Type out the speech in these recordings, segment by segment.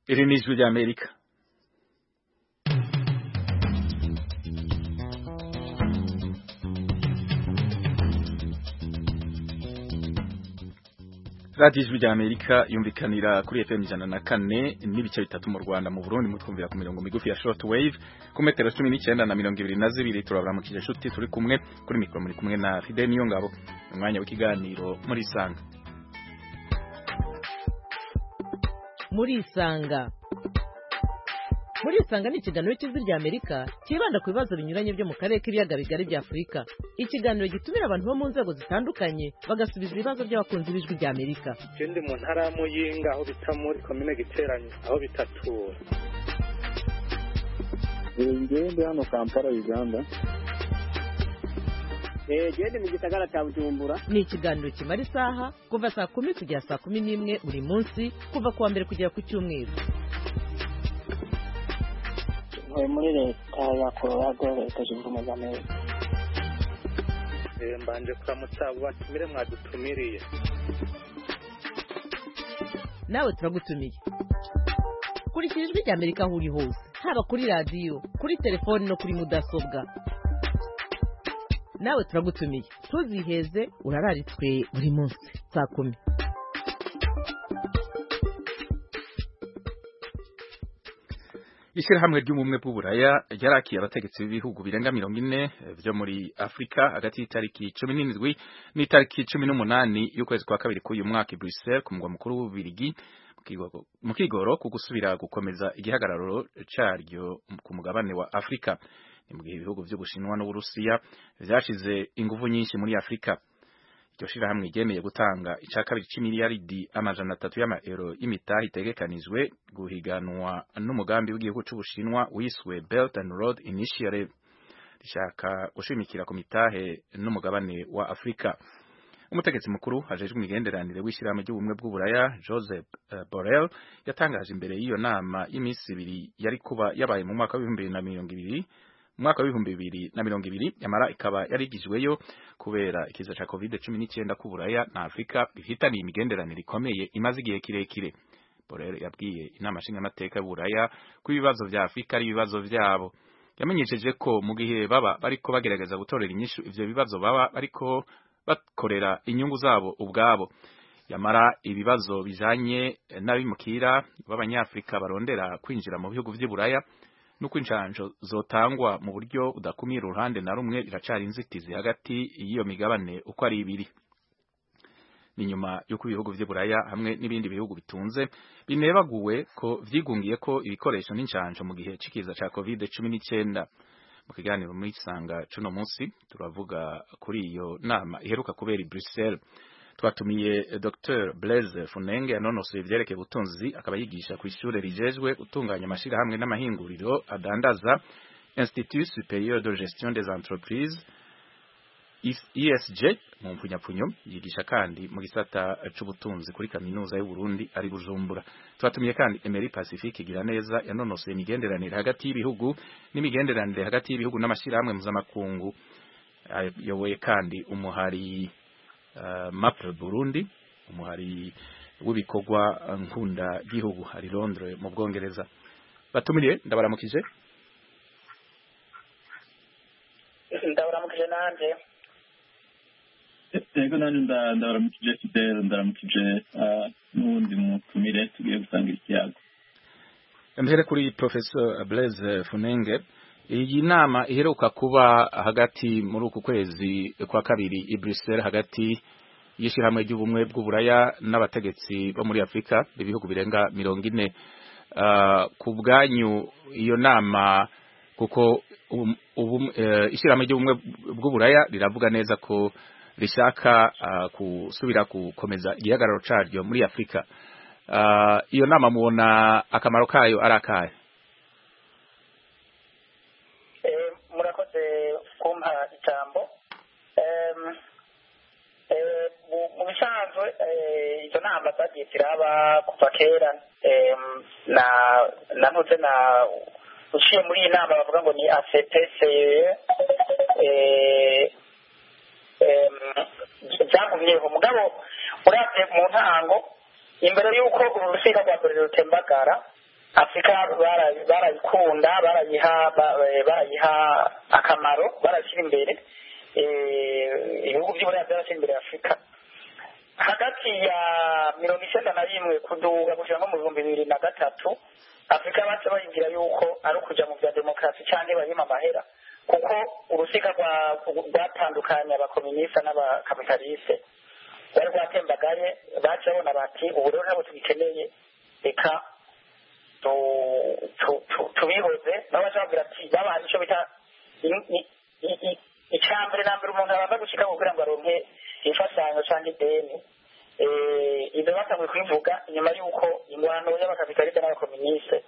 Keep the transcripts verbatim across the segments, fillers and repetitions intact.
Iri ni ijwi ry'Amerika. Radio ijwi ry'Amerika yumvikanira kuri F M ijana na kane n'ibice bitatu mu Rwanda, mu Burundi mutwumvira ku mirongo migufi ya short wave ku metero cumi n'icyenda na mirongo ibiri na zibiri. Turabaramukije inshuti turi kumwe kuri mikoro, muri kumwe na Fidel Niyongabo. Umwanya w'ikiganiro muri Sanga. Muri Sanga Muri Sanga ni ikiganiro cy'ijwi ry'Amerika kibanda ku bibazo binyuranye byo mu karere k'ibiyaga bigari bya Afurika. Ikiganiro gitumira abantu bo mu nzego zitandukanye bagasubiza ibibazo by'abakunzi b'ijwi ry'Amerika. Ikindi mu ntara ya Muyinga aho bita muri komine Giteranyi aho bitatura. Ngende hano Kampala Uganda. Eh gende mu gisagara cya Bujumbura. Ni ikiganiro kimara isaha kuva saa kumi kugera saa kumi n'imwe buri munsi kuva kuwa mbere kugera ku cyumweru. Muri leta ya Colorado leta zunze ubumwe za Amerika. Eh mbanje kuramutsa batumire mwadutumiriye. Nawe turagutumiye. Kurikira ijwi ry'Amerika aho uri hose, haba kuri radio, kuri telefone no kuri mudasobwa. Nawe turagutumiye. Tuziheze urararitswe buri munsi saa kumi. Ishirahamwe ry'umumwe bw'Uburaya ryarakiye abategetsi b'ibihugu birenga mirongo ine byo muri Afrika hagati y'itariki cumi n'indwi n'itariki cumi n'umunani y'ukwezi kwa kabiri k'uyu mwaka i Bruxelles ku mugwa mukuru w'Ububirigi mu kigoro ku gusubira gukomeza igihagararo caryo ku mugabane wa Afrika. Ni mu gihe ibihugu by'Ubushinwa n'Uburusiya vyashize ingufu nyinshi muri Afrika. Iryo shirahamwe ryemeye gutanga ica kabiri c'imiliyaridi amajana atatu y'amaeuro y'imitahe itegekanijwe guhiganwa n'umugambi w'igihugu c'Ubushinwa wiswe Belt and Road Initiative, rishaka gushimikira ku mitahe n'umugabane wa Afrika. Umutegetsi mukuru hajejwe imigenderanire w'ishirahamwe ry'ubumwe bw'Uburaya Joseph uh, Borrell yatangaje imbere y'iyo nama y'imisi ibiri yari kuba yabaye mu mwaka w'ibihumbi bibiri na mirongo ibiri mwaka w'ibihumbi bibiri na mirongo ibiri yamara ikaba yarigijweyo kubera ikiza ca covid cumi n'icyenda ku Buraya na Afrika bihitaniye imigenderanire ikomeye imaze igihe kirekire. Borrell yabwiye inama nshingamateka y'Uburaya ko ibibazo vya Afrika ari ibibazo vyabo. Yamenyesheje ko mu gihe baba bariko bagerageza gutorera inyishu ivyo bibazo baba bariko bakorera inyungu zabo ubwabo. Yamara ibibazo bijanye n'abimukira b'Abanyafrika barondera kwinjira mu bihugu vy'Uburaya nuko injanjo zotangwa mu buryo udakumira uruhande na rumwe iracari inzitizi hagati y'iyo migabane uko ari ibiri. Ni nyuma yuko ibihugu vy'Uburaya hamwe n'ibindi bihugu bitunze binebaguwe ko vyigungiye ko ibikoresho n'injanjo mu gihe cikiza ca covid cumi n'icyenda. Mu kiganiro muri Sanga cuno munsi turavuga kuri iyo nama iheruka kubera i Bruxelles. Twatumiye Docteur Blaise Funenge yanonosoye ivyerekeye ubutunzi akaba yigisha ku ishure rijejwe gutunganya amashirahamwe n'amahinguriro adandaza Institut Supérieur de Gestion des Entreprises I S G mu mpunyapfunyo. Yigisha kandi mu gisata c'ubutunzi kuri kaminuza y'u Burundi ari Bujumbura. Twatumiye kandi Emery Pacifique Giraneza yanonosoye imigenderanire hagati y'ibihugu n'imigenderanire hagati y'ibihugu n'amashirahamwe mpuzamakungu. Yoboye kandi umuhari Uh, M A P Burundi, umuhari w'ibikorwa nkunda gihugu hari Londres mu Bwongereza. Batumiriye ndabaramukije. Ndabaramukije nanje. Ego nanje ndabaramukije Fidel, ndabaramukije n'undi mutumire tugiye gusangira ikiyago. Mbere kuri Professor Blaise Funenge, iyi nama iheruka kuba hagati muri uku kwezi kwa kabiri i Bruxelles hagati y'ishirahamwe ry'ubumwe bw'Uburaya n'abategetsi bo muri Afrika ibihugu birenga mirongo ine. Uh, ku bwanyu iyo nama kuko ubu ishirahamwe ry'ubumwe bw'Uburaya riravuga neza ko rishaka uh, kusubira gukomeza igihagararo caryo muri Afrika. Uh, iyo nama mubona akamaro kayo arakaye? Kumpa ijambo mu bisanzwe izo nama zagiye ziraba kuva kera na nanutse na uciye muri iyi nama bavuga ngo ni A C P C byagumyeho mugabo uravye mu ntango imbere y'uko urusika rwa mbere rutembagara afurika barayikunda barayiha barayiha akamaro barashyira imbere ibihugu by'uburaya byarashyira imbere afurika hagati ya mirongo icyenda na rimwe kuduga gushyira nko mu bihumbi bibiri na gatatu afurika baca bayibwira yuko ari ukujya mu bya demokarasi cyangwa bayima amahera kuko urusiga rwatandukanye abakominisita n'abakapitaliste bari rwatembagaye baca babona bati ubu rero ntabwo tubikeneye reka tubihoze nabo baca babwira ati babaha icyo bita icya mbere na mbere umuntu abanza gushyika kugira ngo aronke imfashanyo cyangwa ideni ibyo batanguye kubivuga inyuma y'uko ingwano y'abakapitaliste n'abakominisite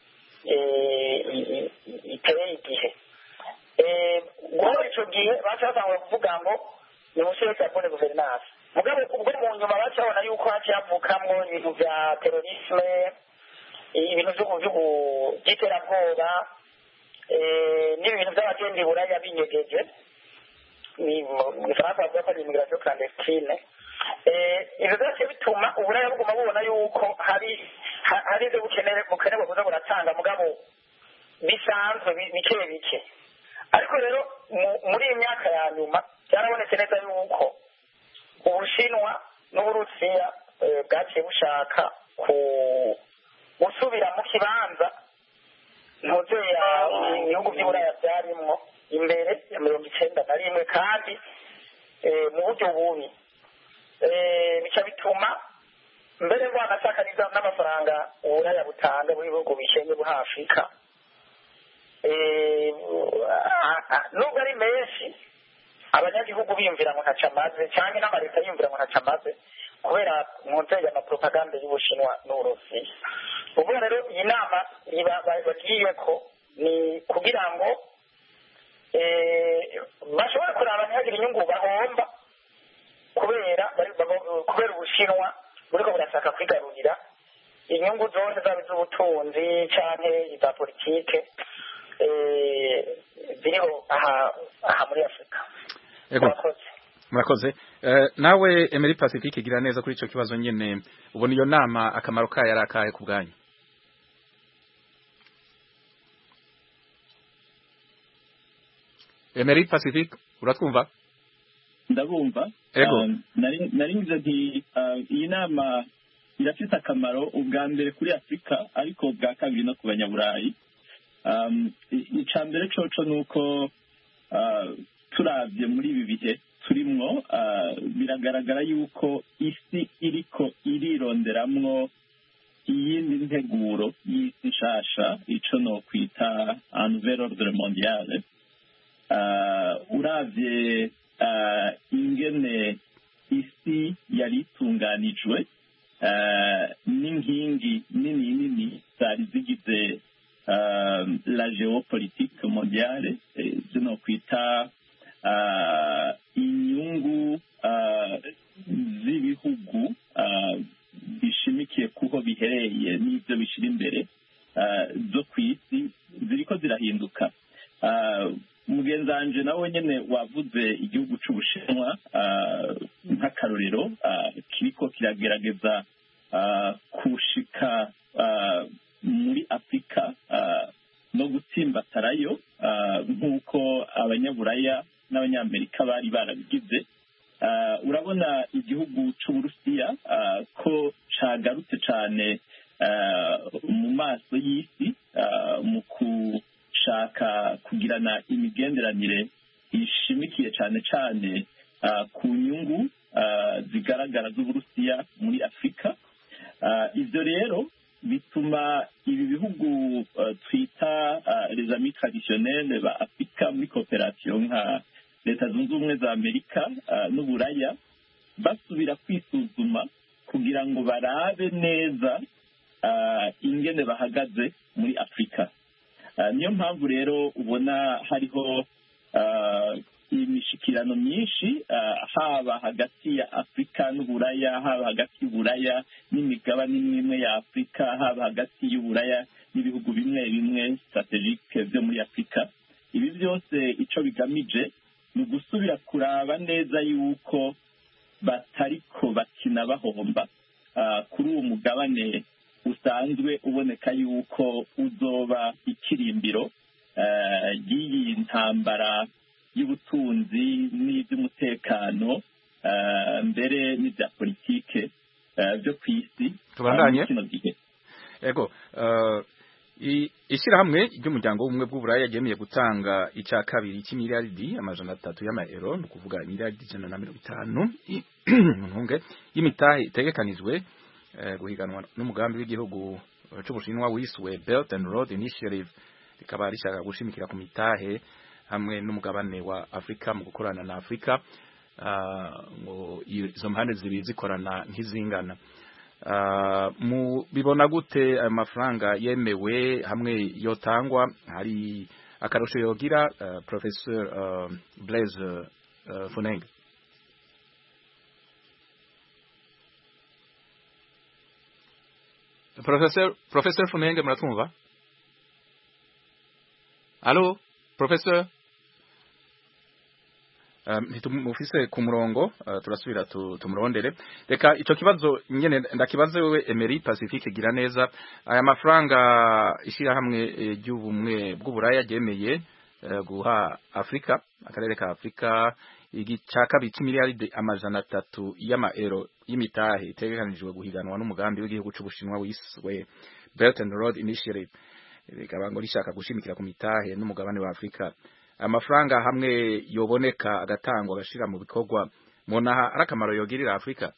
iteye igihe guhora icyo gihe baca batanguye kuvuga ngo ni umusore cyabone guverinance mugabo ubwo mu nyuma baca babona yuko haciye havukamwo ibintu bya terorisme ibintu by'iterabwoba n'ibintu by'abagenda i buraya binyegeje mu gifaransa bavuga ko ari immigration clandestine ibyo byose bituma uburaya buguma bubona yuko hari hari ibyo bukenerwa kuza buratanga mugabo bisanzwe bike bike ariko rero muri iyi myaka ya nyuma byarabonetse neza yuko ubushinwa n'uburusiya bwaciye bushaka gusubira mu kibanza ntuzeya ibihugu by'uburaya byarimwo imbere ya mirongo icyenda na rimwe kandi mu buryo bubi bica bituma mbere rwanashakaniza n'amafaranga uburaya butanga mu bihugu bishenge buha afurika nubwo ari menshi abanyagihugu biyumvira ngo ntaca amaze cyangwa n'amaleta yiyumvira ngo ntaca amaze kubera mu nzego y'amapropaganda y'ubushinwa n'uburusiya ubwo rero iyi nama bagiye ko ni kugira ngo bashobore kuraba ntihagire inyungu bahomba kubera kubera ubushinwa buriko burashaka kwigarurira inyungu zose zaba iz'ubutunzi canke iza politike ziriho aha aha muri afurika murakoze nawe Emery Pacifique gira neza kuri ico kibazo nyene ubona iyo nama akamaro kayo ari akahe ku bwanyu Emery Pacifique uratwumva ndabumva nari nari ngize nti iyi nama irafite akamaro ubwa mbere kuri Afurika ariko bwa kabiri no ku banyaburayi icya mbere coco nuko turavye muri ibi bihe turimwo biragaragara yuko isi iriko irironderamwo iyindi nteguro y'isi nshasha ico no kwita nouvelle ordre mondiale uravye ingene isi yari itunganijwe n'inkingi nini nini zari zigize la géopolitique mondiale zino kwita inyungu z'ibihugu bishimikiye kuho bihereye n'ibyo bishira imbere zo ku isi ziriko zirahinduka mugenzanje nawe nyene wavuze igihugu c'Ubushinwa nk'akarorero kiriko kiragerageza kushika muri Afurika no gutsimbatarayo nk'uko abanyaburaya n'abanyamerika bari barabigize urabona igihugu c'Uburusiya ko cagarutse cane mu maso y'isi mu gushaka kugirana imigenderanire ishimikiye cane cane ku nyungu zigaragara z'Uburusiya muri Afurika ivyo rero bituma ibi bihugu twita les amis traditionnels ba Afurika muri coopération nka leta zunze ubumwe za Amerika n'Uburaya basubira kwisuzuma kugira ngo barabe neza ingene bahagaze muri Afurika niyo mpamvu rero ubona hariho imishikirano myinshi haba hagati ya Afurika n'Uburaya haba hagati y'Uburaya n'imigabane imwe ya Afurika haba hagati y'Uburaya n'ibihugu bimwe bimwe strategique byo muri Afurika ibi byose ico bigamije ni ugusubira kuraba neza yuko batariko bakina bahomba kuri uwo mugabane usanzwe uboneka yuko uzoba ikirimbiro ry'iyi ntambara y'ubutunzi n'iby'umutekano mbere n'ibya politike byo ku isi tubandanye ego ishyirahamwe ry'umuryango w'ubumwe bw'uburaya ryemeye gutanga icya kabiri cy'imiliyaridi amajana atatu y'amayero ni ukuvuga imiliyaridi ijana na mirongo itanu ntunge y'imitahe itegekanijwe guhiganwa n'umugambi w'igihugu cy'Ubushinwa wiswe Belt and Road Initiative rikaba rishaka gushimikira ku mitahe hamwe n'umugabane wa Afrika mu gukorana na Afrika ngo izo mpande zibiri zikorana nk'izingana mu bibona gute amafaranga yemewe hamwe yotangwa hari akarusho yogira Professor Blaise Funenge. Professor Professor Funenge muratumva? Allo Professor tumufise ku murongo turasubira tumurondere reka ico kibazo nyene ndakibaze wewe Emery Pacifique gira neza aya mafaranga ishira hamwe ry'ubumwe bw'uburaya gemeye guha Afrika akarere ka Afrika igica kabiri miliyaridi amajana atatu y'amaero y'imitahe itegekanijwe guhiganwa n'umugambi w'igihugu cy'Ubushinwa wiswe Belt and Road Initiative rikaba ngo rishaka gushimikira ku mitahe n'umugabane wa Afrika amafaranga hamwe yoboneka agatangwa agashira mu bikorwa mona arakamaro yogirira Afrika.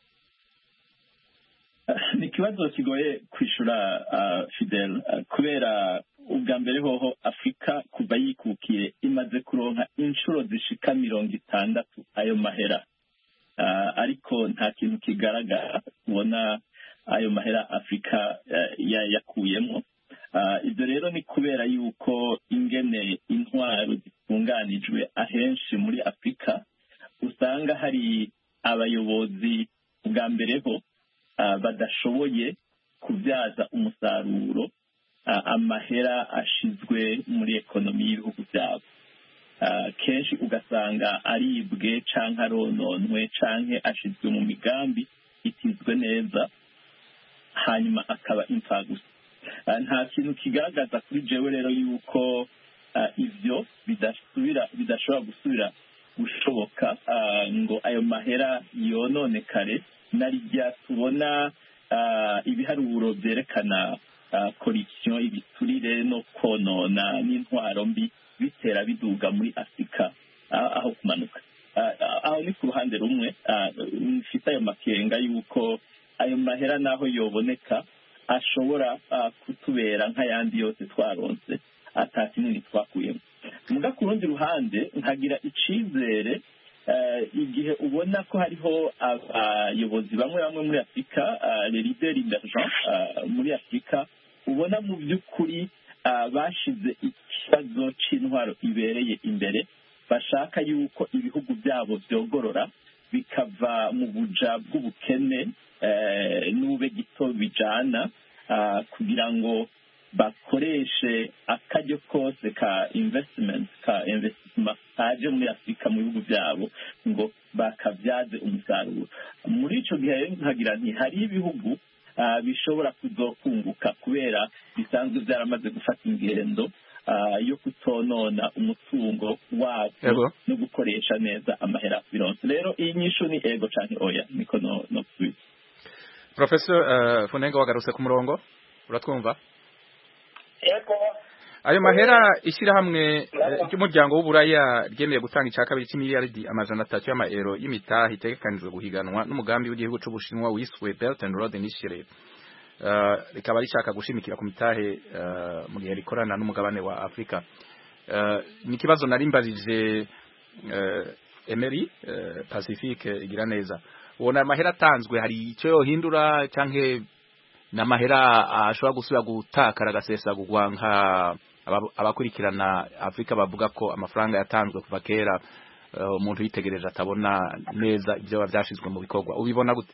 Ni kibazo kigoye kwishura uh, Fidel uh, kubera ubwa mbere hoho Afrika kuva yikukiye imaze kuronka inshuro zishika mirongo itandatu ayo mahera uh, ariko nta kintu kigaragara ubona ayo mahera Afrika uh, yakuyemo. Uh, ibyo rero ni kubera yuko ingene intwaro zitunganijwe ahenshi muri Afrika usanga hari abayobozi bwa mbere ho uh, badashoboye kubyaza umusaruro uh, amahera ashizwe muri ekonomi y'ibihugu byabo uh, kenshi ugasanga aribwe canke arononwe canke ashizwe mu migambi itizwe neza hanyuma akaba imfagusa. Nta kintu kigaragaza kuri jewe rero yuko ivyo bidasubira bidashobora gusubira gushoboka ngo ayo mahera yononekare narijya tubona ibiharuro byerekana corruption ibiturire no konona n'intwaro mbi bitera biduga muri Afrika aho kumanuka aho ni ku ruhande rumwe mfite ayo makenga yuko ayo mahera naho yoboneka ashobora uh, kutubera nk'ayandi yose twaronse atakinini twakuyemo muga ku rundi ruhande nkagira icizere uh, igihe ubona ko hariho abayobozi uh, bamwe bamwe muri Afrika uh, les leaders emergents uh, muri Afrika ubona mu by'ukuri uh, bashize ikibazo c'intwaro ibereye imbere bashaka yuko ibihugu byabo byogorora bikava mu buja bw'ubukene n'ube gito bijana kugira ngo bakoreshe akaryo kose ka investment ka investment kaje muri Afrika mu bihugu byabo ngo bakabyaze umusaruro muri ico gihe nkagira nti hari ibihugu bishobora kuzokunguka kubera bisanzwe byaramaze gufata ingendo yo kutonona umutungo wabo no gukoresha neza amahera bironse rero iyi nyishu ni ego canke oya niko no no kwisi. Professor uh, Funenge wagarutse ku murongo uratwumva? Yego. Ayo mahera ishira hamwe ry'umuryango w'uburaya ryemeye gutanga icya kabiri cy'imiliyaridi amajana atatu y'amaero y'imitahe itegekanijwe guhiganwa n'umugambi w'igihugu cy'Ubushinwa wiswe Belt and Road Initiative. Uh, rikaba rishaka gushimikira ku mitahe uh, mu gihe rikorana n'umugabane wa Afrika. Uh, ni kibazo narimbarije uh, Emery uh, Pacifique igira neza. Ubona amahera atanzwe hari icyo yohindura canke n'amahera ashobora gusubira gutakara gasesa gugwanka abakurikirana Afrika bavuga ko amafaranga yatanzwe kuva kera umuntu uh, yitegereje atabona neza ibyo byashizwe mu bikorwa ubibona gute?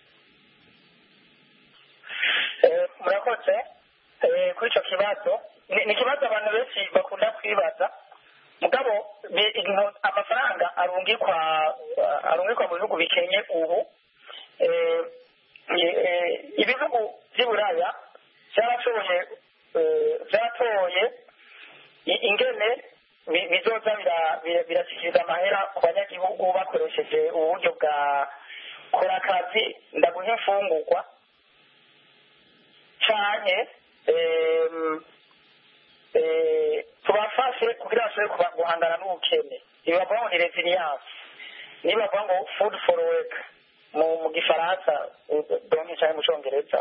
Murakoze kuri icyo kibazo ni ikibazo abantu benshi bakunda kwibaza mugabo amafaranga arungikwa arungikwa mu bihugu bikenye ubu ibihugu by'iburaya byarashoboye byaratoye ingene bizoza birashyikiriza amahera ku banyagihugu bakoresheje uburyo bwa kora akazi ndaguha imfungurwa cyane tubafashe kugira bashobore guhangana n'ubukene ibi bavuga ngo ni resilience niba bavuga ngo food for work mu gifaransa donke cyangwa mu cyongereza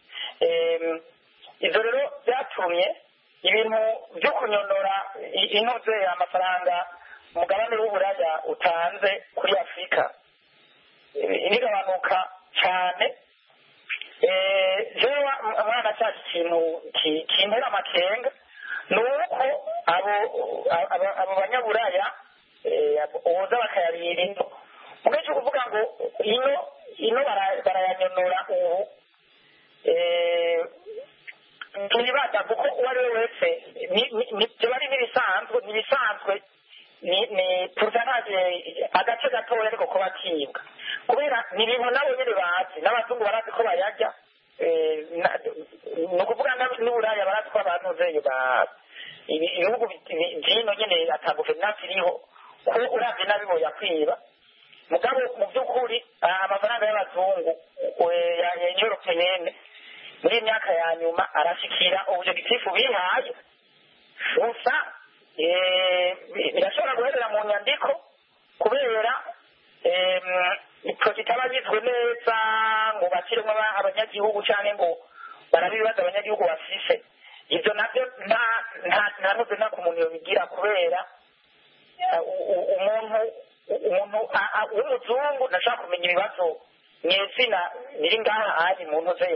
ibyo rero byatumye ibintu byo kunyonora inoze amafaranga umugabane w'uburaya utanze kuri afurika bigabanuka cyane jewe mwana cyacu ikintu kintera amakenga ni uko abo banyaburaya boza bakayarira ino mu gihe cyo kuvuga ngo ino ino barayanyonora ubu ntibada kuko uwo ari we wese biba ari n'ibisanzwe n'ibisanzwe ni tuzanaje agace gatoya ariko ko bakibwa kubera ni ibintu nabo nyine bazi n'abazungu barazi ko bayarya ni ukuvuga n'uburaya barazi ko abantu zeyo ibihugu by'ino nyine ata guverinansi iriho ko uravye nabi boya kwiba mugabo mu by'ukuri amafaranga y'abazungu ya europeyene muri imyaka ya nyuma arashikira ubujegitifu bihaye gusa birashobora guherera mu nyandiko kubera icyo kitabagizwe neza ngo bashyiremo abanyagihugu cyangwa ngo barabibaza abanyagihugu bafise ibyo nabyo nta ntuze nta ku muntu yobigira kubera umuntu umuntu w'umuzungu ntashaka kumenya ibibazo mw'izina biri ngaha hari mu ntuze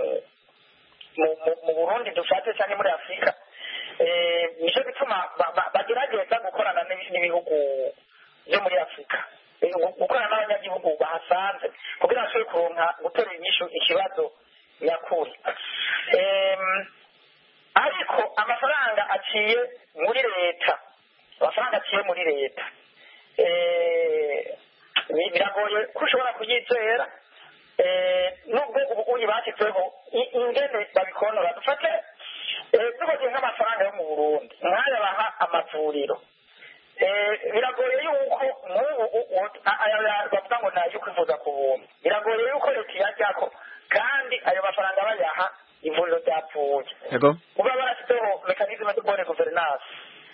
mu burundi dufate cyangwa muri afurika nicyo gituma bagerageza gukorana n'ibihugu byo muri afurika gukorana n'abanyagihugu bahasanze kugira ngo bashobore kuronka gutera inyishu ikibazo nyakuri ariko amafaranga aciye muri leta amafaranga aciye muri leta biragoye ko ushobora kuyizera nubwo ubukunyi bashyizeho ingene babikonora dufate tubaze nk'amafaranga yo mu burundi nk'aya baha amavuriro biragoye yuko nk'ubu bavuga ngo nayo kwivuza ku buntu biragoye yuko leta iyajyako kandi ayo mafaranga bayaha ivuriro ryapfuye kuba barashyizeho mekanizme de bonne gouvernance.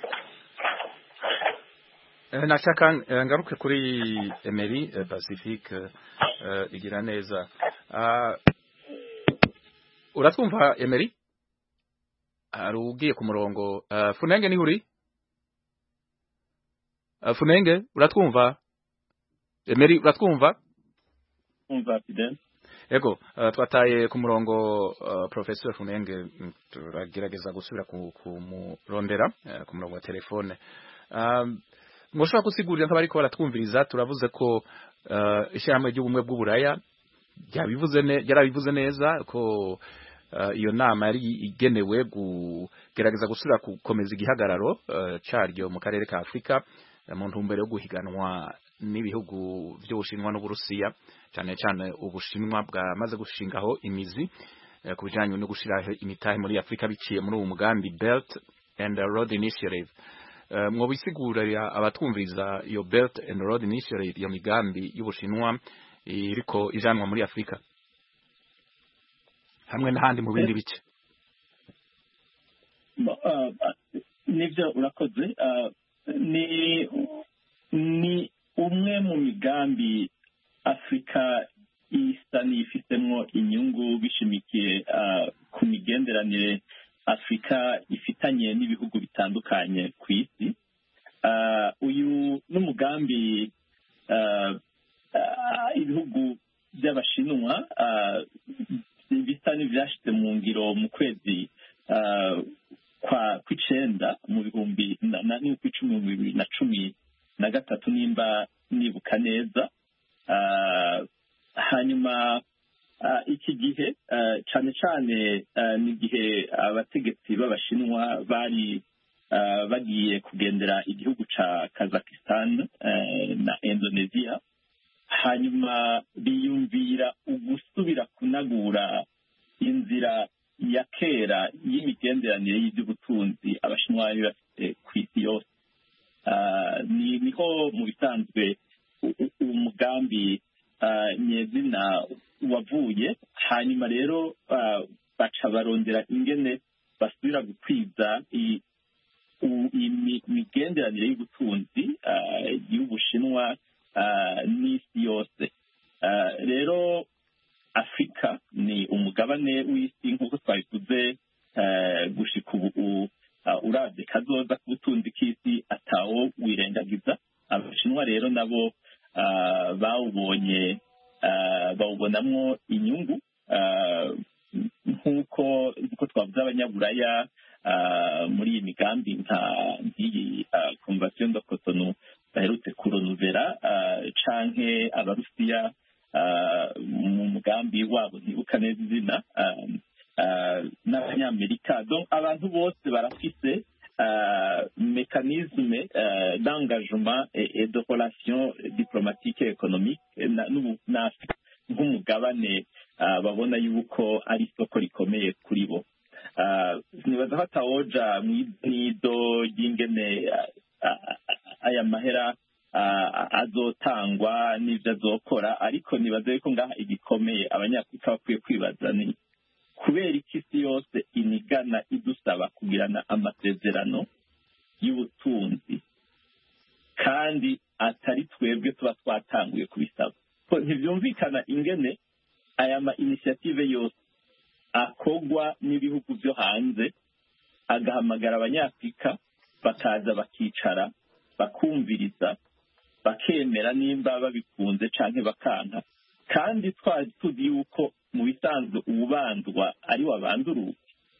nashaka ngaruke kuri Emery Pacifique igira neza uratwumva Emery ari ugiye ku murongo Funenge ni uri Funenge uratwumva Emery uratwumva umva Fidel Ego twataye ku murongo Professor Funenge turagerageza gusubira kumurondera ku murongo wa telefone Mushobora kusigurira nk'abariko baratwumviriza turavuze ko ishyirahamwe ry'ubumwe bw'uburaya ryabivuze ne yarabivuze neza ko iyo nama yari igenewe kugerageza gusubira gukomeza igihagararo cyaryo mu karere ka Afrika mu ntumbero yo guhiganwa n'ibihugu by'Ubushinwa n'Uburusiya cyane cyane Ubushinwa bwamaze gushingaho imizi ku bijanye no gushiraho imitahe muri Afrika biciye muri uwo mugambi Belt and Road Initiative. Mwo bisigurira abatwumviriza iyo Belt and Road Initiative iyo migambi y'Ubushinwa iriko ijanwa muri Afrika hamwe n'ahandi mu bindi bice. Nivyo urakoze ni ni umwe mu migambi Afrika isa n'ifitemo inyungu bishimikiye ku migenderanire Afrika ifitanye n'ibihugu bitandukanye ku isi. Uyu n'umugambi ibihugu by'Abashinwa bisa n'ivyashyize mu ngiro mu kwezi kwa kw'icenda mu bihumbi n'ukw'icumi mu bibiri na cumi na gatatu nimba nibuka neza. Hanyuma iki gihe cyane cyane n'igihe abategetsi b'Abashinwa bari bagiye kugendera igihugu ca Kazakhstan na Indonesia, hanyuma biyumvira ugusubira kunagura inzira ya kera y'imigenderanire y'iby'ubutunzi abashinwa bari bafite ku isi yose. ni niho mu bisanzwe umugambi nyezina wavuye, hanyuma rero baca barondera ingene basubira gukwiza imigenderanire y'ubutunzi y'ubushinwa n'isi yose. rero Afurika ni umugabane w'isi nk'uko twabivuze gushika ubu uravye kazoza k'ubutunzi k'isi atawo wirengagiza. Abashinwa rero nabo bawubonye bawubonamwo inyungu nk'uko nk'uko twavuze abanyaburaya muri iyi migambi nka nk'iyi convention de Cotonou baherutse kuronuvera canke abarusiya mu mugambi wabo ntibuka neza izina n'abanyamerika. Donc abantu bose barafise mécanisme d'engagement et de relations diplomatiques et économiques nk'umugabane babona yuko ari isoko rikomeye kuri bo. Nibaza ko atawoja mw'ido ry'ingene aya mahera azotangwa n'ivyo azokora, ariko nibaza yuko ngaha igikomeye abanyafurika bakwiye kwibaza ni kubera iki isi yose inigana idusaba kugirana amasezerano y'ubutunzi kandi atari twebwe tuba twatanguye kubisaba. Ntivyumvikana ingene aya ma initiative yose akogwa n'ibihugu vyo hanze, agahamagara abanyafurika bakaza bakicara bakumviriza bakemera nimba babikunze canke bakanka, kandi twari tuzi yuko mu bisanzwe ubandwa ari wabanduruke.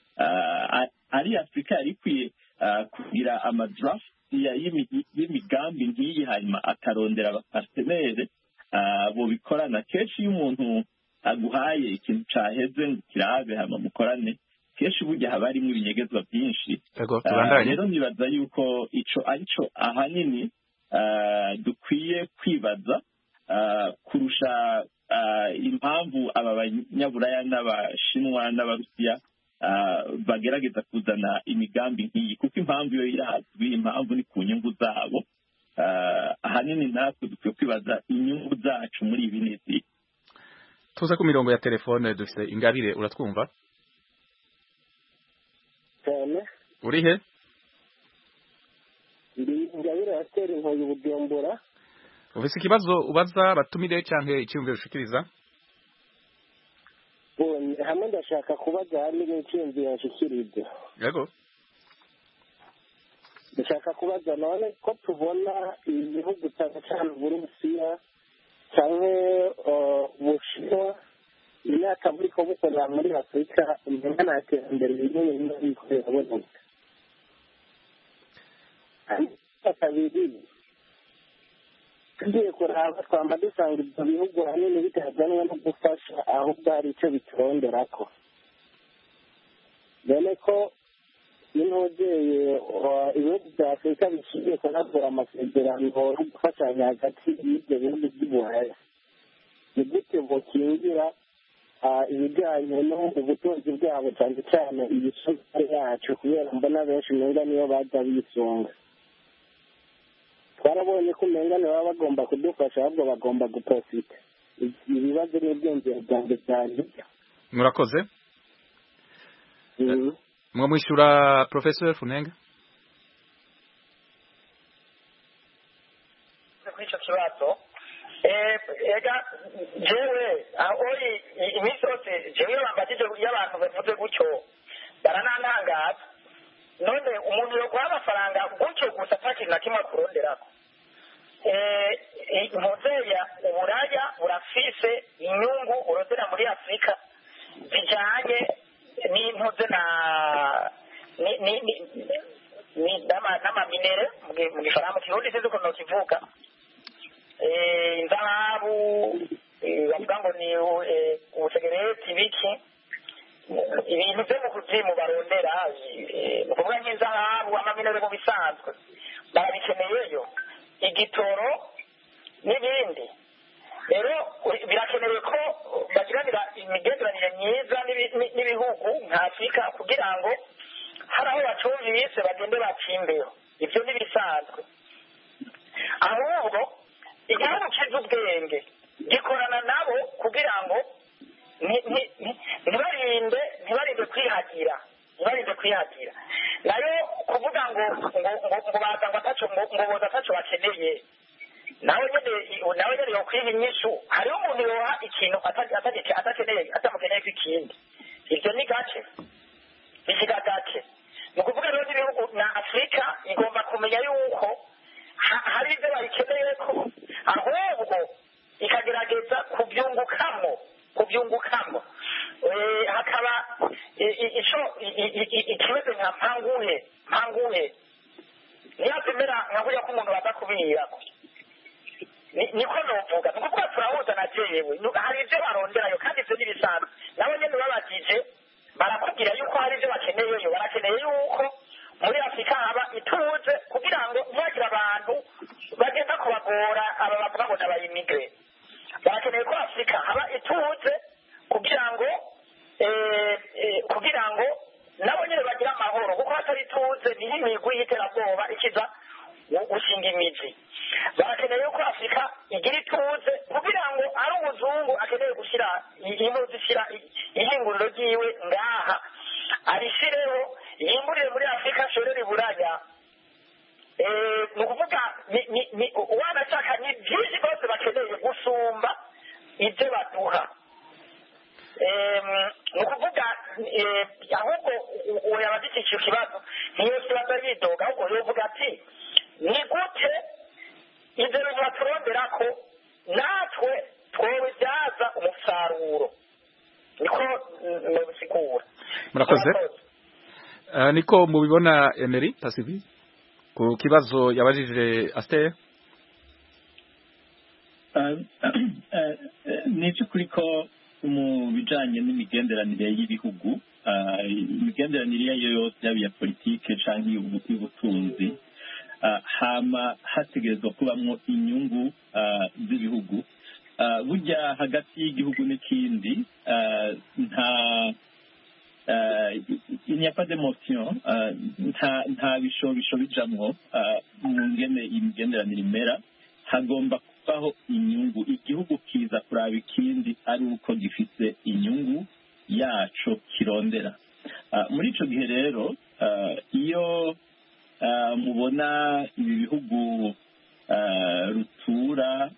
ari Afurika yari ikwiye kugira amadraft y'imigambi nk'iyi, hanyuma akarondera abapartenere bo bikorana. Kenshi iyo umuntu aguhaye ikintu caheze ngo kirabe hama mukorane, kenshi burya haba harimwo ibinyegezwa byinshi. Rero nibaza yuko ico arico ahanini dukwiye kwibaza kurusha impamvu aba banyaburaya n'abashinwa n'abarusiya bagerageza kuzana imigambi nk'iyi, kuko impamvu yo irazwi, impamvu ni ku nyungu zabo. ahanini natwe dukwiye kwibaza inyungu zacu muri ibi n'izi. Tuza ku mirongo ya telefone dufite Ingabire, uratwumva? cyane. Uri he? Ndi Ingabire yatera inkoyi Bujumbura. Ufise ikibazo ubaza batumire canke icyumviro ushikiriza? Bon, hamwe ndashaka kubaza hamwe n'icyumviro yashikiriza. Yego. Ndashaka kubaza none ko tubona ibihugu cyane Burusiya cyangwa Ubushinwa imyaka muri ko bukorera muri Afurika umenga nta terambere rinini n'ibikoresho baboneka. Kabiri, tugiye kuraba twamba dusanga ibyo bihugu hanini bitazanwe no gufasha ahubwo hari icyo bitonderako. Bene ko n'inogeye ibihugu bya Afurika bishingiye kunagura amasezerano yo gufashanya hagati y'ibyo bihugu by'Uburaya. Ni gute bokingira ibijyanye n'ubutunzi bwabo cyane cyane ibisore yacu, kubera mbona benshi umenga niyo bajya bisunga. Twarabonye ko umenga nibo baba bagomba kudufasha, ahubwo bagomba guprofita. Ibibazo n'ubwenge bwanjye cyane. Murakoze. Mwa mwishura Professor Funenga? Kuri icyo kibazo ega jewe ori iminsi yose jewe bambajije y'abantu bavuze gutyo baranantangaza. None umuntu yo guha amafaranga gutyo gusa atakintu na kimwe akuronderako. Impuzeya Uburaya burafise inyungu urondera muri Afurika zijanye n'impuze na n'amaminere mu gifaransa, mu kirundi sinzi ukuntu kivuga. Inzahabu bavuga ngo ni ubusegereti biki, ibintu byo mu kuzimu barondera, ni ukuvuga nk'inzahabu, amaminere mu bisanzwe barabikeneyeyo, igitoro n'ibindi. rero birakenewe ko bagiranira imigenderanire myiza n'ibihugu nka afurika kugira ngo hari aho bacumvise bagende bacimbeho ibyo ntibisanzwe ahubwo igihugu kizi ubwenge gikorana nabo kugira ngo ntibarinde ntibarinde kwihagira ntibarinde kwihagira nayo kuvuga ngo ngo baza ngo ataco ngo boza ataco bakeneye nawe nyene nawe nyene yokwiha inyishu hariho umuntu yoha ikintu atakeneye atamukeneye ikindi ivyo ni gace bishiga gace ni ukuvuga rero ibihugu na afurika igomba kumenya yuko hari ibyo bayikeneye ko ahubwo ikagerageza kubyungukamo kubyungukamo hakaba ico ikimeze nka mpanguhe mpanguhe niyatemera nka burya ko umuntu baza kubirako niko novuga ni ukuvuga turahuza na jewe hari ibyo baronderayo kandi ivyo n'ibisanzwe nabo nyene babajije barakubwira yuko hari ibyo bakeneyeyo barakeneye yuko muri afurika haba ituze kugira ngo ntihagire abantu bagenda kubagora aba bavuga ngo n'abayimigre barakeneye ko afurika haba ituze kugira ngo kugira ngo nabo nyine bagire amahoro kuko hatari ituze niho imigwi y'iterabwoba ikiza gushinga imizi barakeneye ko afurika igira ituze kugira ngo ari umuzungu akeneye gushyira impuzu ishyira ihinguriro ryiwe ngaha arishireho yimburire muri afurika ashorere iburaya ni ukuvuga wanashaka ni byinshi rwose bakeneye gusumba ibyo baduha ni ukuvuga ahubwo uwo yaba afite icyo kibazo niyo kibazo yidoga ahubwo yovuga ati ni gute ibyo bintu baturondera ko natwe twobibyaza umusaruro niko nobisigura murakoze niko mubibona Emery Pasivi ku kibazo yabajije Aster nico kuriko mu bijanye n'imigenderanire y'ibihugu imigenderanire iyo yose yaba iya politike canke y'ubutunzi hama hategerezwa kubamwo inyungu z'ibihugu burya hagati y'igihugu n'ikindi nta il n'y a pas d'émotion nta nta bishobisho bijamwo mu ngene imigenderanire imera hagomba kubaho inyungu igihugu kiza kuraba ikindi ari uko gifite inyungu yaco kirondera muri ico gihe rero iyo mubona ibi bihugu rutura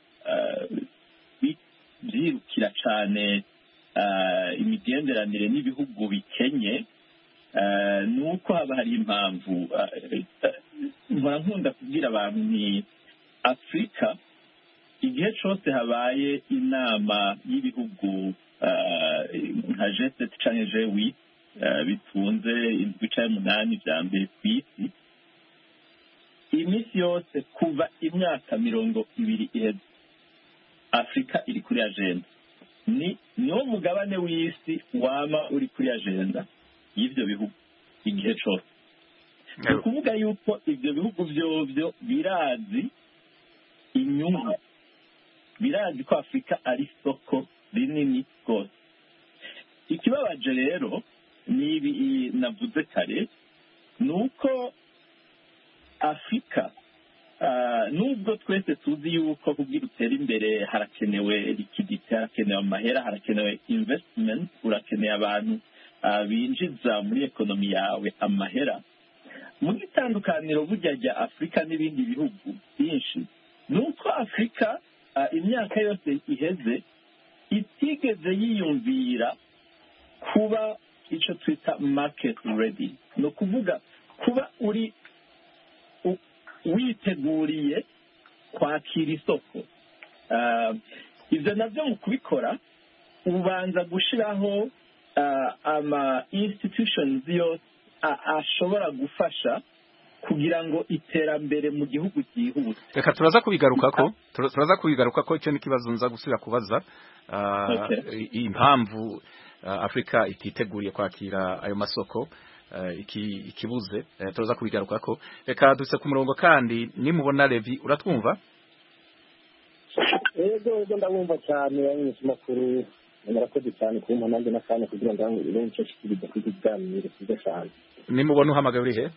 byirukira cane imigenderanire n'ibihugu bikenye ni uko haba hari impamvu nkora nkunda kubwira abantu ni afurika igihe cyose habaye inama y'ibihugu nka G sept canke G huit bitunze ibice umunani vya mbere ku isi iminsi yose kuva imyaka mirongo ibiri iheze afurika iri kuri agenda ni niwo mugabane w'isi wama uri kuri agenda y'ivyo bihugu igihe cyose ni ukuvuga yuko ivyo bihugu vyovyo birazi inyungu birazi ko afurika ari isoko rinini rwose ikibabaje rero nibi navuze kare ni uko afurika nubwo twese tuzi yuko kugira utere imbere harakenewe likidite harakenewe amahera harakenewe investment urakeneye abantu binjiza muri ekonomi yawe amahera mu itandukaniro burya rya afurika n'ibindi bihugu byinshi ni uko afurika imyaka yose iheze itigeze yiyumvira kuba icyo twita market ready ni ukuvuga kuba uri witeguriye kwakira isoko ibyo nabyo mu kubikora ubanza gushyiraho ama institutions yose ashobora gufasha kugira ngo iterambere mu gihugu cyihuse reka turaza kubigarukako turaza kubigarukako icyo n'ikibazo nza gusubira kubaza impamvu Afrika ititeguriye kwakira ayo masoko ikibuze turaza kubigarukako reka duse ku murongo kandi nimubona Levi uratwumva yego yego ndabumva cyane abanyamakuru murakoze cyane kumpa nanjye n'akanya kugira ngo benshi shikirize kuri kiganiro kiza cyane nimubona uhamagaye uri he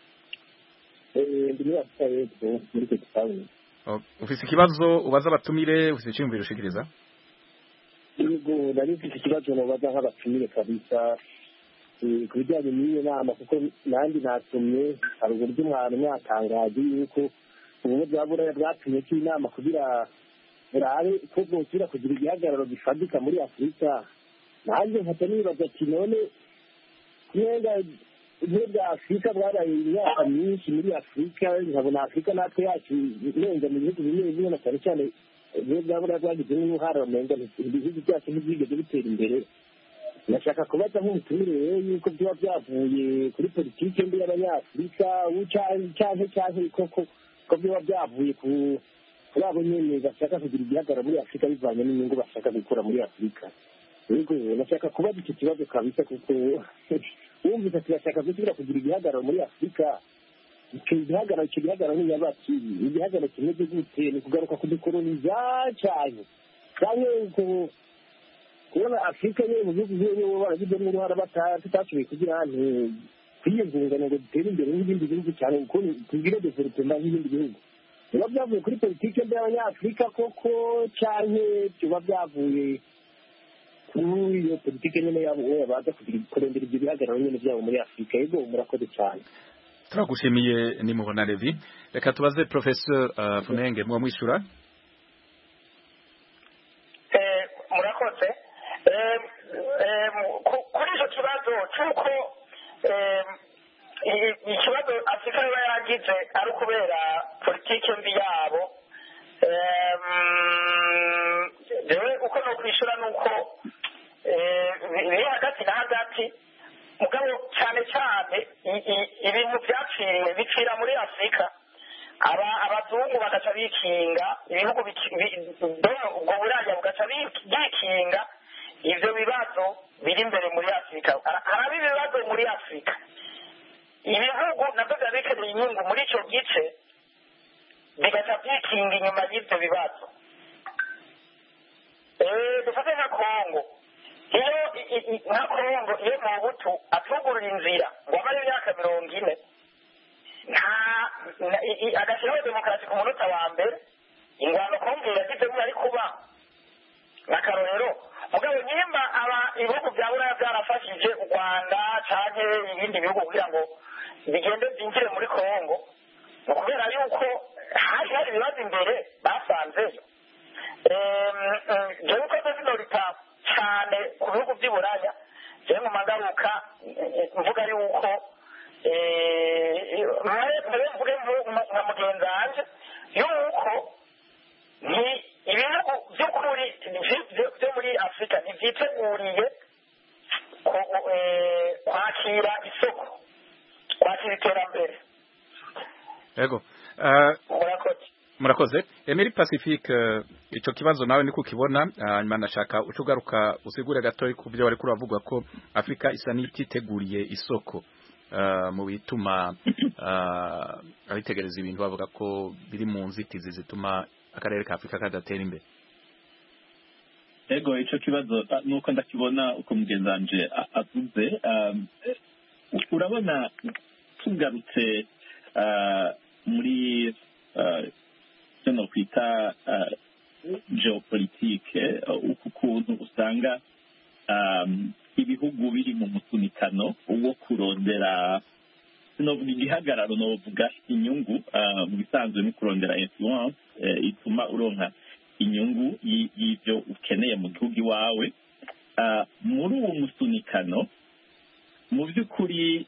eh ndi muri Afurika y'Epfo muri Cape Town. Ufise ikibazo ubaza abatumire ufise icyumviro ushikiriza yego nari mfite ikibazo nobaza nk'abatumire kabisa ku bijyanye n'iyo nama kuko nanjye natumye hari uburyo umwana mwatangaje yuko ubumwe bwa buraya bwatumye ko inama kugira burabe ko bwosubira kugira igihagararo gifadika muri Afurika. Nanjye nkata nibaza ati none kumenga ubumwe bwa Afurika bwaraye imyaka myinshi muri Afurika, nkabona Afurika natwe yacu irenga mu bihugu bimwe bimwe na cyane cyane ubumwe bwa buraya bwagize n'uruhare rumenga ibihugu byacu ntibyigeze bitera imbere. Nashaka kubaza nk'umutumire rero yuko byaba byavuye kuri politike mbi y'abanyafurika cyangwa cyangwa koko ko byaba byavuye ku kuri abo nyene bashaka kugira igihagararo muri Afurika bivanye n'inyungu bashaka gukura muri Afurika. Yego nashaka kubaza icyo kibazo kabisa kuko wumvise ati bashaka gusubira kugira igihagararo muri Afurika. Icyo gihagararo icyo gihagararo ni nyabaki igihagararo kimeze gute ni kugaruka kudukoloniza cyane cyane kubona Afurika ye mu gihugu yewe baragizemo uruhara batashoboye kugira ahantu kwiyungunganya ngo dutere imbere n'ibindi bihugu cyane kuko tugire development n'ibindi bihugu. Biba byavuye kuri politike mbi y'abanyafurika koko cyane biba byavuye kuri iyo politike nyine yabo we baza kugira kurondera ibyo bihagararo nyine byabo muri Afurika. Yego murakoze cyane. Turagushimiye nimubona Levi. Reka tubaze Professor uh, Funenge mwa mwishura. Eh murakoze. Kuri icyo kibazo cy'uko ikibazo Afurika iba yaragize ari ukubera politiki mbi yabo, rero uko no kwishyura ni uko biri hagati na hagati mugabo cyane cyane ibintu byapfiriye bipfira muri Afurika, abazungu bagaca bikinga ibihugu ubwo buraya bugaca bikinga ivyo bibazo biri imbere muri Afurika. Haraba ibibazo muri Afurika ibihugu nabyo biba bikeneye inyungu muri icyo gice bigaca byikinga inyuma y'ibyo bibazo. dufate nka Kongo, iyo nka Kongo iyo Mobutu atugurira inzira ngo amare imyaka mirongo ine agashyiraho demokarasi ku munota wa mbere, ingwano Kongo yagizemo ari kuba n'akarorero. mugabo nyimba aba ibihugu bya buraya byarafashije u Rwanda canke ibindi bihugu kugira ngo bigende byinjire muri Kongo, ni kubera yuko hari hari ibibazo imbere basanzeyo. jewe uko ndazindorita cyane ku bihugu by'i Buraya, jewe mu magaruka mvuga yuko mvuge nka mugenzi wanje yuko ni ibihugu by'ukuri byo muri Afurika ntibyiteguriye kwakira isoko, kwakira iterambere. Yego. murakoze murakoze Emeri Pacifique, icyo kibazo nawe niko ukibona, hanyuma ndashaka uca ugaruka usigure gatoya ku byo bariko uravuga ko Afurika isa n'ititeguriye isoko mu bituma abitegereza ibintu bavuga ko biri mu nzitizi zituma akarere ka Afurika kadatera imbere. Ego ico kibazo nuko ndakibona uko mugenzi wanje avuze. Urabona tugarutse muri no kwita geopolitique, ukuntu usanga ibihugu biri mu musunikano wo kurondera novuga igihagararo, novuga inyungu, mu bisanzwe no kurondera influence ituma uronka inyungu y'ibyo ukeneye mu gihugu iwawe. Muri uwo musunikano mu by'ukuri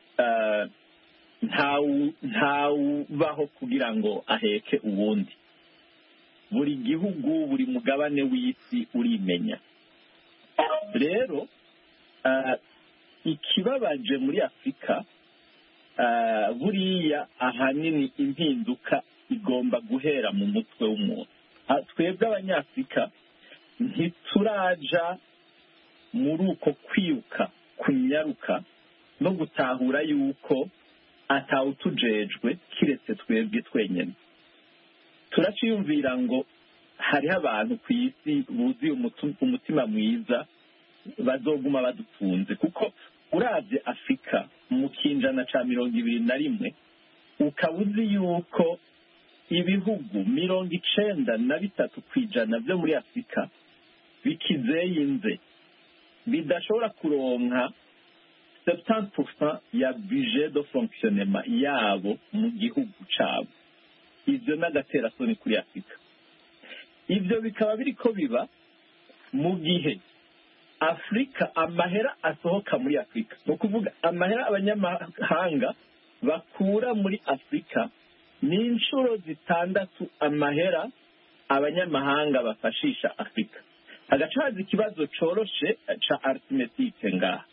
ntawubaho kugira ngo aheke uwundi. Buri gihugu, buri mugabane w'isi urimenya. Rero ikibabaje muri Afurika, buriya ahanini impinduka igomba guhera mu mutwe w'umuntu. Twebwe abanyafurika ntituraja muri uko kwiruka kunyaruka no gutahura yuko atawutujejwe kiretse twebwe twenyine. Turaciyumvira ngo hariho abantu ku isi buzuye umutima mwiza bazoguma badutunze kuko uravye Afurika mu kinjana ca mirongo ibiri na rimwe ukaba uzi yuko ibihugu mirongo icenda na bitatu kw'ijana vyo muri Afurika bikizeyinze bidashobora kuronka soixante pour cent ya budget de fonctionnement yabo mu gihugu cabo. Ivyo n'agaterasoni kuri Afurika. Ivyo bikaba biriko biba mu gihe Afurika amahera asohoka muri Afurika, no kuvuga amahera abanyamahanga bakura muri Afurika ni inshuro zitandatu amahera abanyamahanga bafashisha Afurika. Hagaca haza ikibazo coroshe ca arithmetique ngaha.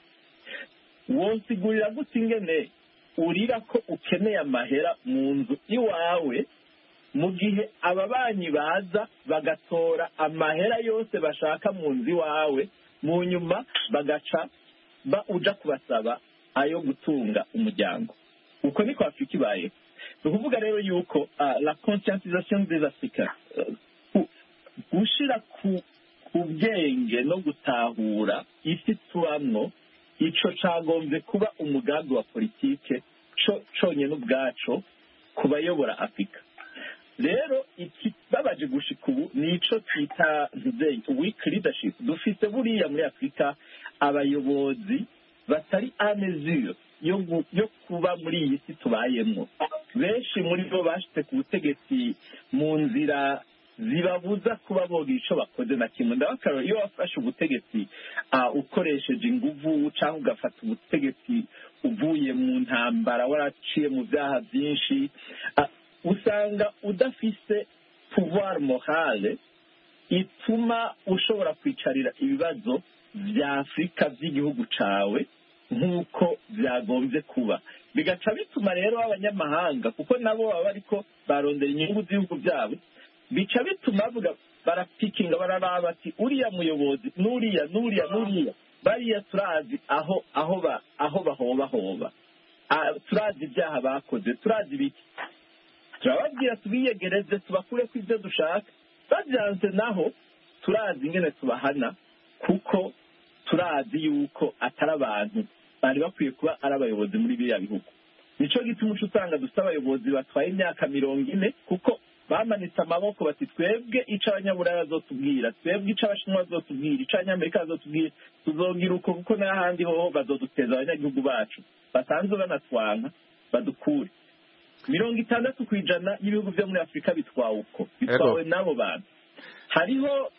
Wonsigurira gute ingene urira ko ukeneye amahera mu nzu iwawe mu gihe ababanyi baza bagatora amahera yose bashaka mu nzu iwawe mu nyuma bagaca ba uja kubasaba ayo gutunga umuryango. Uko niko Afurika ibaye. Ni ukuvuga rero yuko uh, la conscientisation des Africains uh, gushira ku ubwenge no gutahura isi tubamwo ico cagombye kuba umugambi wa politike co conyene ubwaco kubayobora Afurika. Rero iki babaje gushika ubu nico twita weak leadership. Dufite buriya muri Afurika abayobozi batari a mesure yo yo kuba muri iyi si tubayemwo. Benshi muri bo bashitse ku butegetsi mu nzira zibabuza kuba bogira ico bakoze na kimwe. Ndabakaro iyo wafashe ubutegetsi uh, ukoresheje inguvu cyangwa ugafata ubutegetsi uvuye mu ntambara waraciye mu byaha byinshi, uh, usanga udafise pouvoir morale ituma ushobora kwicarira ibibazo vya Afurika by'igihugu cawe nk'uko byagombye kuba. Bigaca bituma rero abanyamahanga kuko nabo baba bariko barondera inyungu z'ibihugu byabo, bica bituma bavuga barapikinga bararaba ati uriya muyobozi n'uriya n'uriya n'uriya bariya turazi aho aho ba aho bahoba hoba, turazi ibyaha bakoze, turazi biki, turababwira tubiyegereze tubakure ku ibyo dushaka. Bavyanse naho turazi ingene tubahana kuko turazi yuko atari abantu bari bakwiye kuba ari abayobozi muri biriya bihugu. Nico gituma uca usanga dufite abayobozi batwaye imyaka mirongo ine kuko bamanitse amaboko bati twebwe ico abanyaburaya bazotubwira, twebwe ico abashinwa bazotubwira, ico abanyamerika bazotubwira tuzogira uko kuko n'ahandi hoho bazoduteza abanyagihugu bacu basanzwe banatwanka badukure. Mirongo itandatu kw'ijana y'ibihugu vyo muri Afurika bitwawe uko bitwawe n'abo bantu. Hariho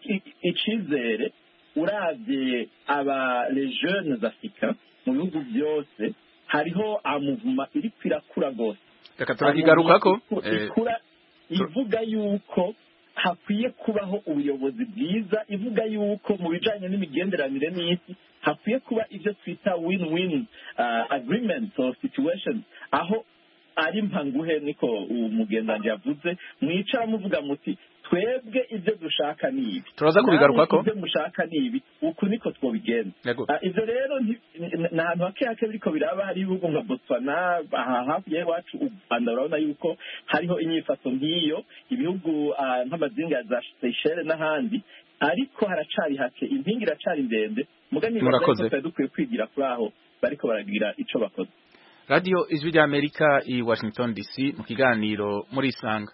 icizere uravye aba les jeunes africains mu bihugu byose, hariho amuvuma iri kwirakura gose. Reka turahigarukako ikura ivuga yuko hakwiye kubaho ubuyobozi bwiza, ivuga yuko mu bijanye n'imigenderanire n'isi hakwiye kuba ivyo twita win-win uh, agreement or situation, aho ari mpanguhe niko umugendanje yavuze, mwicara muvuga muti twebwe ibyo dushaka nibi, turaza kubigarukako ibyo mushaka nibi, uku niko twobigenza. Uh, ivyo rero n'ahantu hake hake biriko biraba, hari ibihugu nka Botswana aha hafi yacu u Rwanda, urabona yuko hariho inyifato nk'iyo, ibihugu uh, nk'amazinga za Seychelles n'ahandi, ariko haracari hake, impinga iracari ndende. Mugani baza dukwiye kwigira kuri aho bariko baragira ico bakoze. Radio Ijwi rya Amerika i Washington D C mu kiganiro muri Isanga.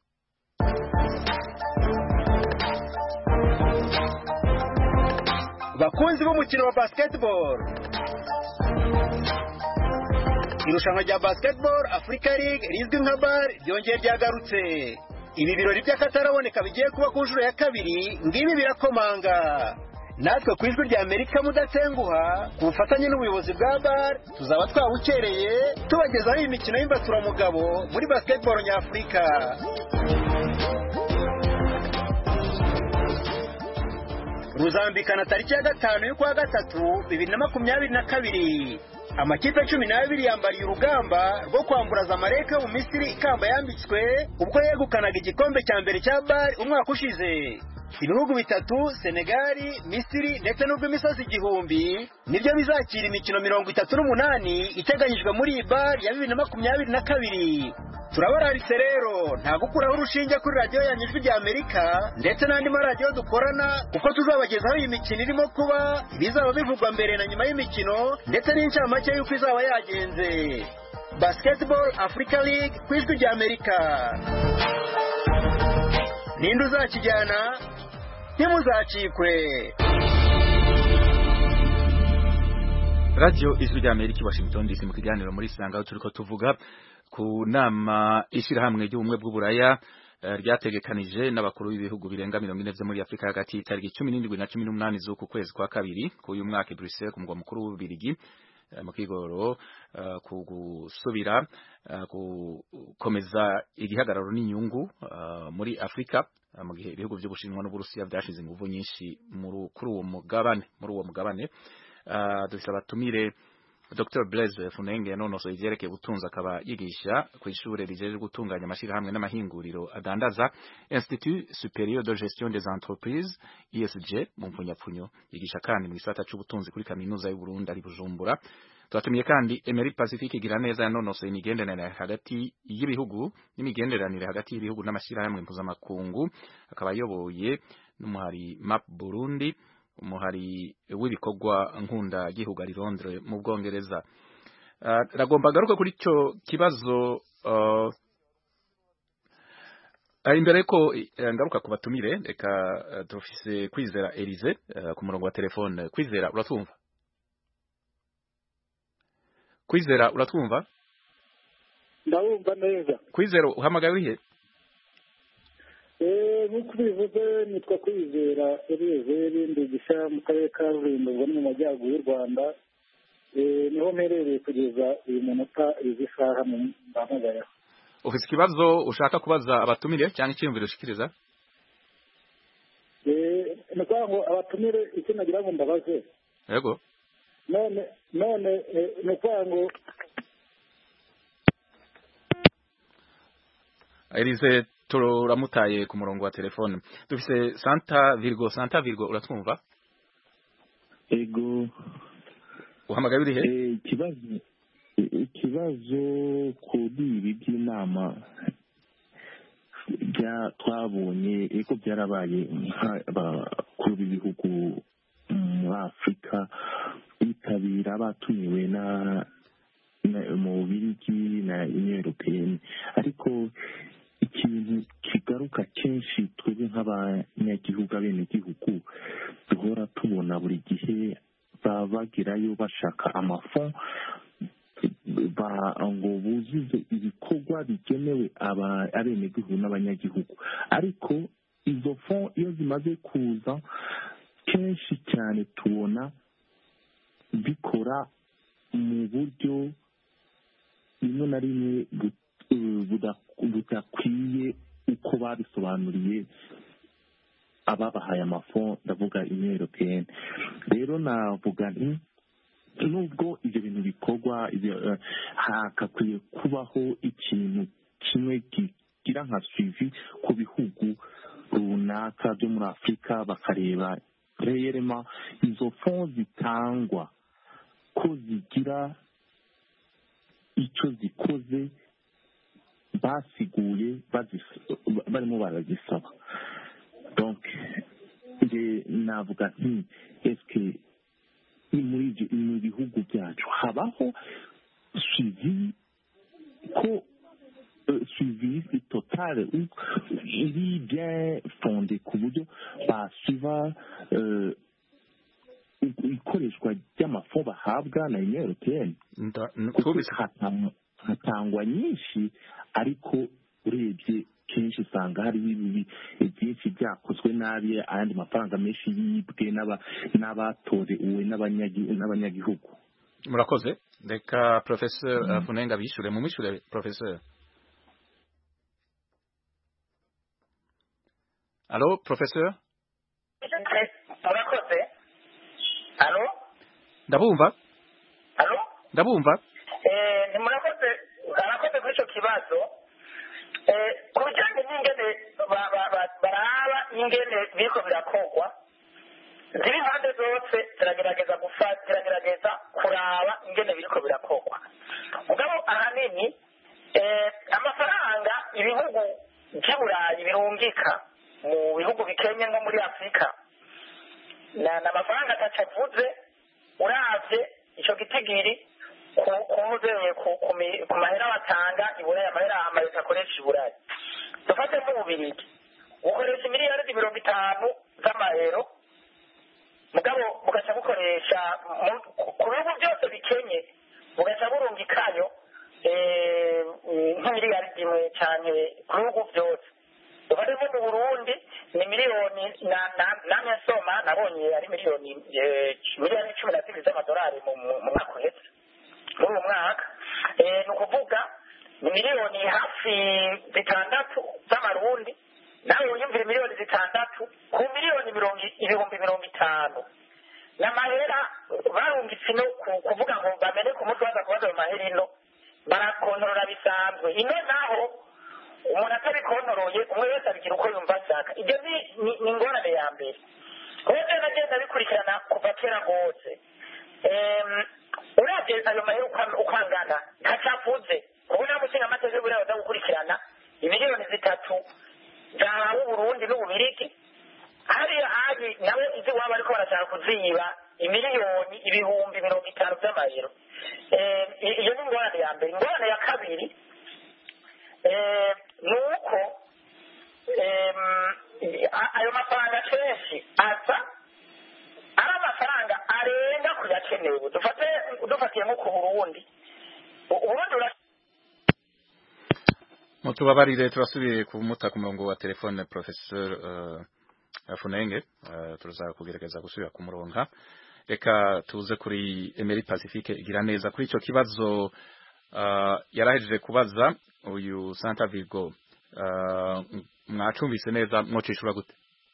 Bakunzi b'umukino wa basketball, irushanwa rya basketball Africa League rizwi nka B A R ryongeye ryagarutse. Ibi birori by'akataraboneka bigiye kuba ku nshuro ya kabiri, ngibi birakomanga. Natwe ku Ijwi rya Amerika mudatenguha ku bufatanye n'ubuyobozi bwa B A R tuzaba twawukereye tubagezaho imikino y'imbaturaramugabo muri basketball nyafurika. Ruzambikana tariki ya gatanu y'ukwa gatatu bibiri na makumyabiri na kabiri. Amakipe cumi n'abiri yambariye urugamba rwo kwamburaza Amareka mu Misiri ikamba yambitswe ubwo yegukanaga igikombe cya mbere cya B A R umwaka ushize. ibihugu bitatu senegali misiri ndetse n'urw'imisozi igihumbi nibyo bizakira imikino mirongo itatu n'umunani iteganyijwe muri iyi bari ya bibiri na makumyabiri na kabiri. turabararitse rero nta gukuraho urushinge kuri radiyo yanyu ijwi rya amerika ndetse n'andi maradiyo dukorana kuko tuzabagezaho iyi mikino irimo kuba ibizaba bivugwa mbere na nyuma y'imikino ndetse n'incamake y'uko izaba yagenze. Basketball Africa League ku ijwi rya amerika, ninde uzakijyana? ntimuzacikwe. Radio Ijwi rya Amerika Washington D C mu kiganiro muri Sanga turiko tuvuga ku nama ishirahamwe ry'ubumwe bw'uburaya ryategekanije n'abakuru b'ibihugu birenga mirongo ine vyo muri Afrika hagati itariki cumi n'indwi na cumi n'umunani z'uku kwezi kwa kabiri ku uyu mwaka i Bruxelles ku mugwa mukuru w'Ububirigi mu kigoro ku gusubira gukomeza igihagararo n'inyungu muri Afrika mu gihe ibihugu by'Ubushinwa n'Uburusiya byashize ingufu nyinshi kuri uwo mugabane muri uwo mugabane. Dufise abatumire Doctor Blaise Funenge nonosoye ivyerekeye ubutunzi akaba yigisha ku ishure rijeje gutunganya amashirahamwe n'amahinguriro adandaza Institut Supérieur de Gestion des Entreprises I S G mu mpunyapfunyo, yigisha kandi mu gisata c'ubutunzi kuri kaminuza y'u Burundi ari Bujumbura. Twatumiye kandi Emery Pacifique Giraneza yanonosoye imigenderanire hagati y'ibihugu n'imigenderanire hagati y'ibihugu n'amashirahamwe mpuzamakungu, akaba ayoboye n'umuhari Map Burundi, umuhari w'ibikorwa nkunda gihugu ari Londres mu Bwongereza. Uh, ragomba garuka kuri ico kibazo uh, imbere ko ngaruka kubatumire reka uh, dufise Kwizera Elise uh, ku murongo wa telefone. Kwizera uratwumva? Kwizera uratwumva? Ndabumva neza. Kwizera uhamagaye urihe? Eh nkuko bivuze nitwa Kwizera Elizeri ndigisha mu karere ka Rulindo ngo mu majyaruguru y'u Rwanda. Eh niho mperereye kugeza uyu munota izi saha mu mbamagaya. Ufite ikibazo ushaka kubaza abatumire cyangwa icyumviro ushikiriza? Eh nakwa ngo abatumire icyo nagira ngo mbabaze. Yego. None none nakwa ngo Elise turamutaye ku murongo wa telefone. Dufise Santa Virgo. Santa Virgo uratwumva? Ego. Uhamagaye urihe? Eh kibazo ikibazo kuri ibi by'inama bya twabonye eko byarabaye nk'abakuru b'ibihugu muri Afrika bitabira batumiwe na mu Bubiligi na Union Européenne, ariko ikintu kigaruka kenshi twebwe nk'abanyagihugu abenegihugu duhora tubona buri gihe babagirayo bashaka amafon ngo buzuze ibikorwa bigenewe abenegihugu n'abanyagihugu, ariko izo fon iyo zimaze kuza kenshi cyane tubona bikora mu buryo rimwe na rimwe budakwiye uko babisobanuriye ababahaye amafon, ndavuga Union Européenne. Rero navuga nti nubwo ibyo bintu bikorwa hakakwiye kubaho ikintu kimwe kigira nka suivi ku bihugu runaka byo muri Afrika, bakareba reyerema izo fon zitangwa ko zigira icyo zikoze basiguye barimo baragisaba. Donc nge navuga nti eske muri mu bihugu byacu habaho suivi ko suivi totale iri bien fondé ku buryo basuiva ikoreshwa ry'amafo bahabwa na Union Européenne. Hatangwa nyinshi, ariko urebye kenshi usanga hari ibi byinshi byakozwe nabi, ayandi mafaranga menshi yibwe n'abatorewe n'abanyagihugu. Murakoze. Reka Professor mm. Funenga bishure mu mishure. Professor. Allo Professor? Murakoze. Allo? Ndabumva? Allo? Ndabumva? Eh, murakoze. Arakoze kuri ico kibazo. Eh, kubijyanye n'ingene baraba n'ingene biriko birakogwa ziri impande zose ziragerageza gufata ziragerageza kuraba ingene biriko birakogwa mugabo ahanini amafaranga ibihugu by'iburayi birungika mu bihugu bikenye nko muri afurika ni amafaranga ataco avuze uravye ico gitigiri kumuzeye ku mahera batanga iburayi amahera amaleta akoresha iburayi dufate nk'ububirigi bukoresha miliyaridi mirongo itanu z'amahero mugabo bugaca bukoresha ku bihugu byose bikenye bugaca burungikayo nk'imiliyaridi imwe cyane ku bihugu byose dufate nko mu burundi ni miliyoni namwe nsoma nabonye ari miliyoni miliyoni cumi na zibiri z'amadolari mu mwaka uheze muri uwo mwaka ni ukuvuga ni miliyoni hafi zitandatu z'amarundi nawe wiyumvira miliyoni zitandatu ku miliyoni ibihumbi mirongo itanu n'amahera barungitse no kuvuga ngo bamene ku mutwe baza kubaza ayo mahera ino barakontorora bisanzwe ino naho umuntu atabikonoroye umwe wese abigira uko yumva ashaka ibyo ni ingorane ya mbere kuko rero nagenda bikurikirana kuva kera rwose uravye ayo mahera uko angana ntacavuze ubu nta mushinga amategeko buriya baza gukurikirana imiliyoni zitatu zahawe uburundi n'ububirigi hariya hari nawe izi waba ariko barashaka kuziba imiliyoni ibihumbi mirongo itanu by'amayero iyo ni ingorane ya mbere ingorane ya kabiri ni uko ayo mafaranga kenshi aza ari amafaranga arenga ku yakenewe dufatiye nko ku burundi uburundi mutubabarire turasubiye kumuta ku murongo wa telefone Professor uh, Funenge uh, turaza kugerageza gusubira kumuronka reka tuze kuri Emery Pacifique igira neza kuri ico kibazo uh, yarahejeje kubaza uyu Santa Virgo uh, mwacumvise neza mwocishura gute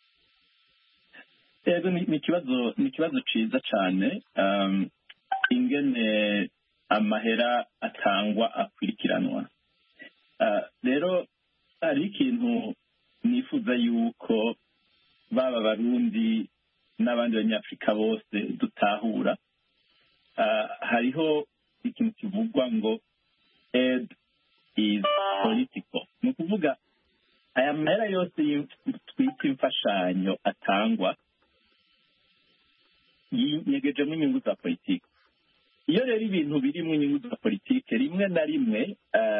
Ego ni kibazo ni kibazo ciza cyane um, ingene amahera atangwa akwirikiranwa rero hari ikintu nifuza yuko baba barundi n'abandi banyafurika bose dutahura hariho ikintu kivugwa ngo aid is political ni ukuvuga aya mahera yose twita imfashanyo atangwa yegejemo inyungu za politiki iyo rero ibintu birimo inyungu za politiki rimwe na rimwe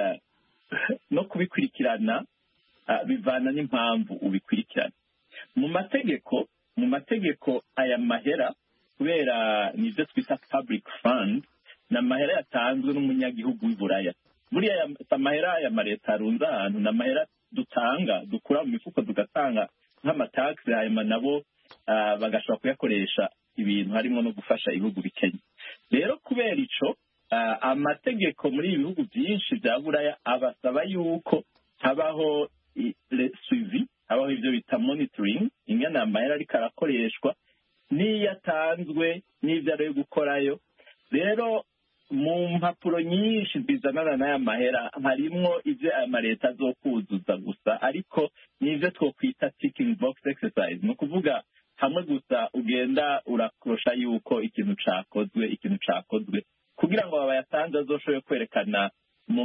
no kubikurikirana bivana n'impamvu ubikurikirana mu mategeko mu mategeko aya mahera kubera nibyo twita public fund ni amahera yatanzwe n'umunyagihugu w'iburaya buriya amahera ya leta arunze ahantu ni amahera dutanga dukura mu mifuko tugatanga nk'amatagisi hanyuma nabo bagashobora kuyakoresha ibintu harimo no gufasha ibihugu bikennye rero kubera ico amategeko muri ibi bihugu byinshi bya buraya abasaba yuko habaho suivi habaho ibyo bita monitoring ingana amahera ariko arakoreshwa n'iyo atanzwe n'ibyo ari gukorayo rero mu mpapuro nyinshi zizanana n'aya mahera harimwo ibyo aya maleta azokuzuza gusa ariko n'ibyo twokwita ticking box exercise ni ukuvuga hamwe gusa ugenda urakurusha yuko ikintu cakozwe ikintu cakozwe kugira ngo abayatanze azoshoboye kwerekana mu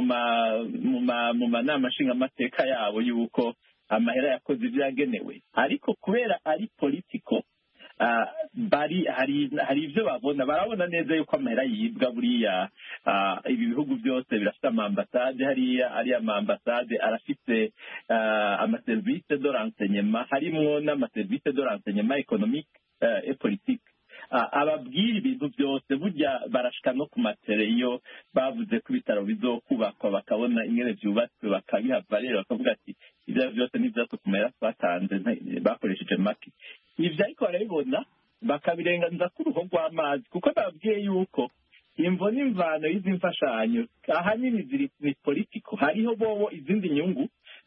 mu manama nshingamateka yabo yuko amahera yakoze ibyo yagenewe ariko kubera ari politiko bari hari hari ibyo babona barabona neza yuko amahera yibwa buriya ibi bihugu byose birafite amambasade hariya ariya amambasade arafite amaserivisi de renseignement harimwo n'amaserivisi de renseignement économique et politique ababwira ibintu byose burya barashika no ku matere iyo bavuze ko ibitaro bizokubakwa bakabona ingene byubatswe bakabihava rero bakavuga ati ibyo byose n'ibyatsi ku mahera twatanze bakoresheje make ibyo ariko barabibona bakabirenganiza ku ruhu rw'amazi kuko babwiye yuko imvo n'imvano y'izi mfashanyo ahanini ziri ni politiko hariho bobo izindi nyungu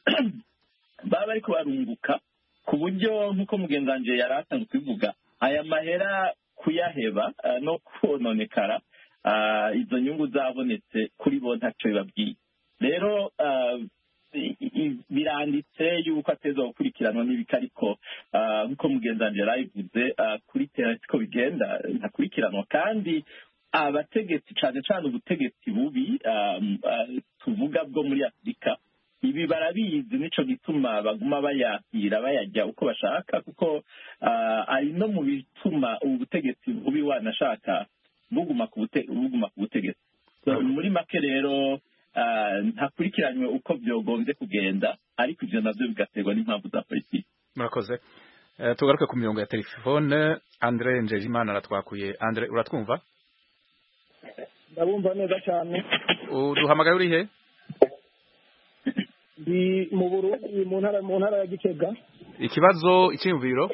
baba ariko barunguka ku buryo nk'uko mugenzi wanje yari asanzwe kubivuga aya mahera kuyaheba no kononekara izo nyungu zabonetse kuri bo ntacyo bibabwiye rero biranditse yuko ateza gukurikiranwa n'ibika ariko nk'uko mugenzi wanjye yarayivuze kuri tera siko bigenda ntakurikiranwa kandi abategetsi cyane cyane ubutegetsi bubi tuvuga bwo muri afurika ibi barabizi nico gituma baguma bayakira bayajya uko bashaka kuko ari no mu bituma ubu butegetsi bubi wanashaka buguma ku butegetsi muri make rero ntakurikiranywe uko byogombye kugenda ariko ibyo nabyo bigaterwa n'impamvu za politiki. Murakoze. Tugaruke ku mirongo ya telefone. Andre Njejimana aratwakuye. Andre uratwumva? Ndabumva neza cyane. Uduhamagaye uri he? Ndi mu Burundi mu ntara mu ntara ya Gitega. Ikibazo icyumviro?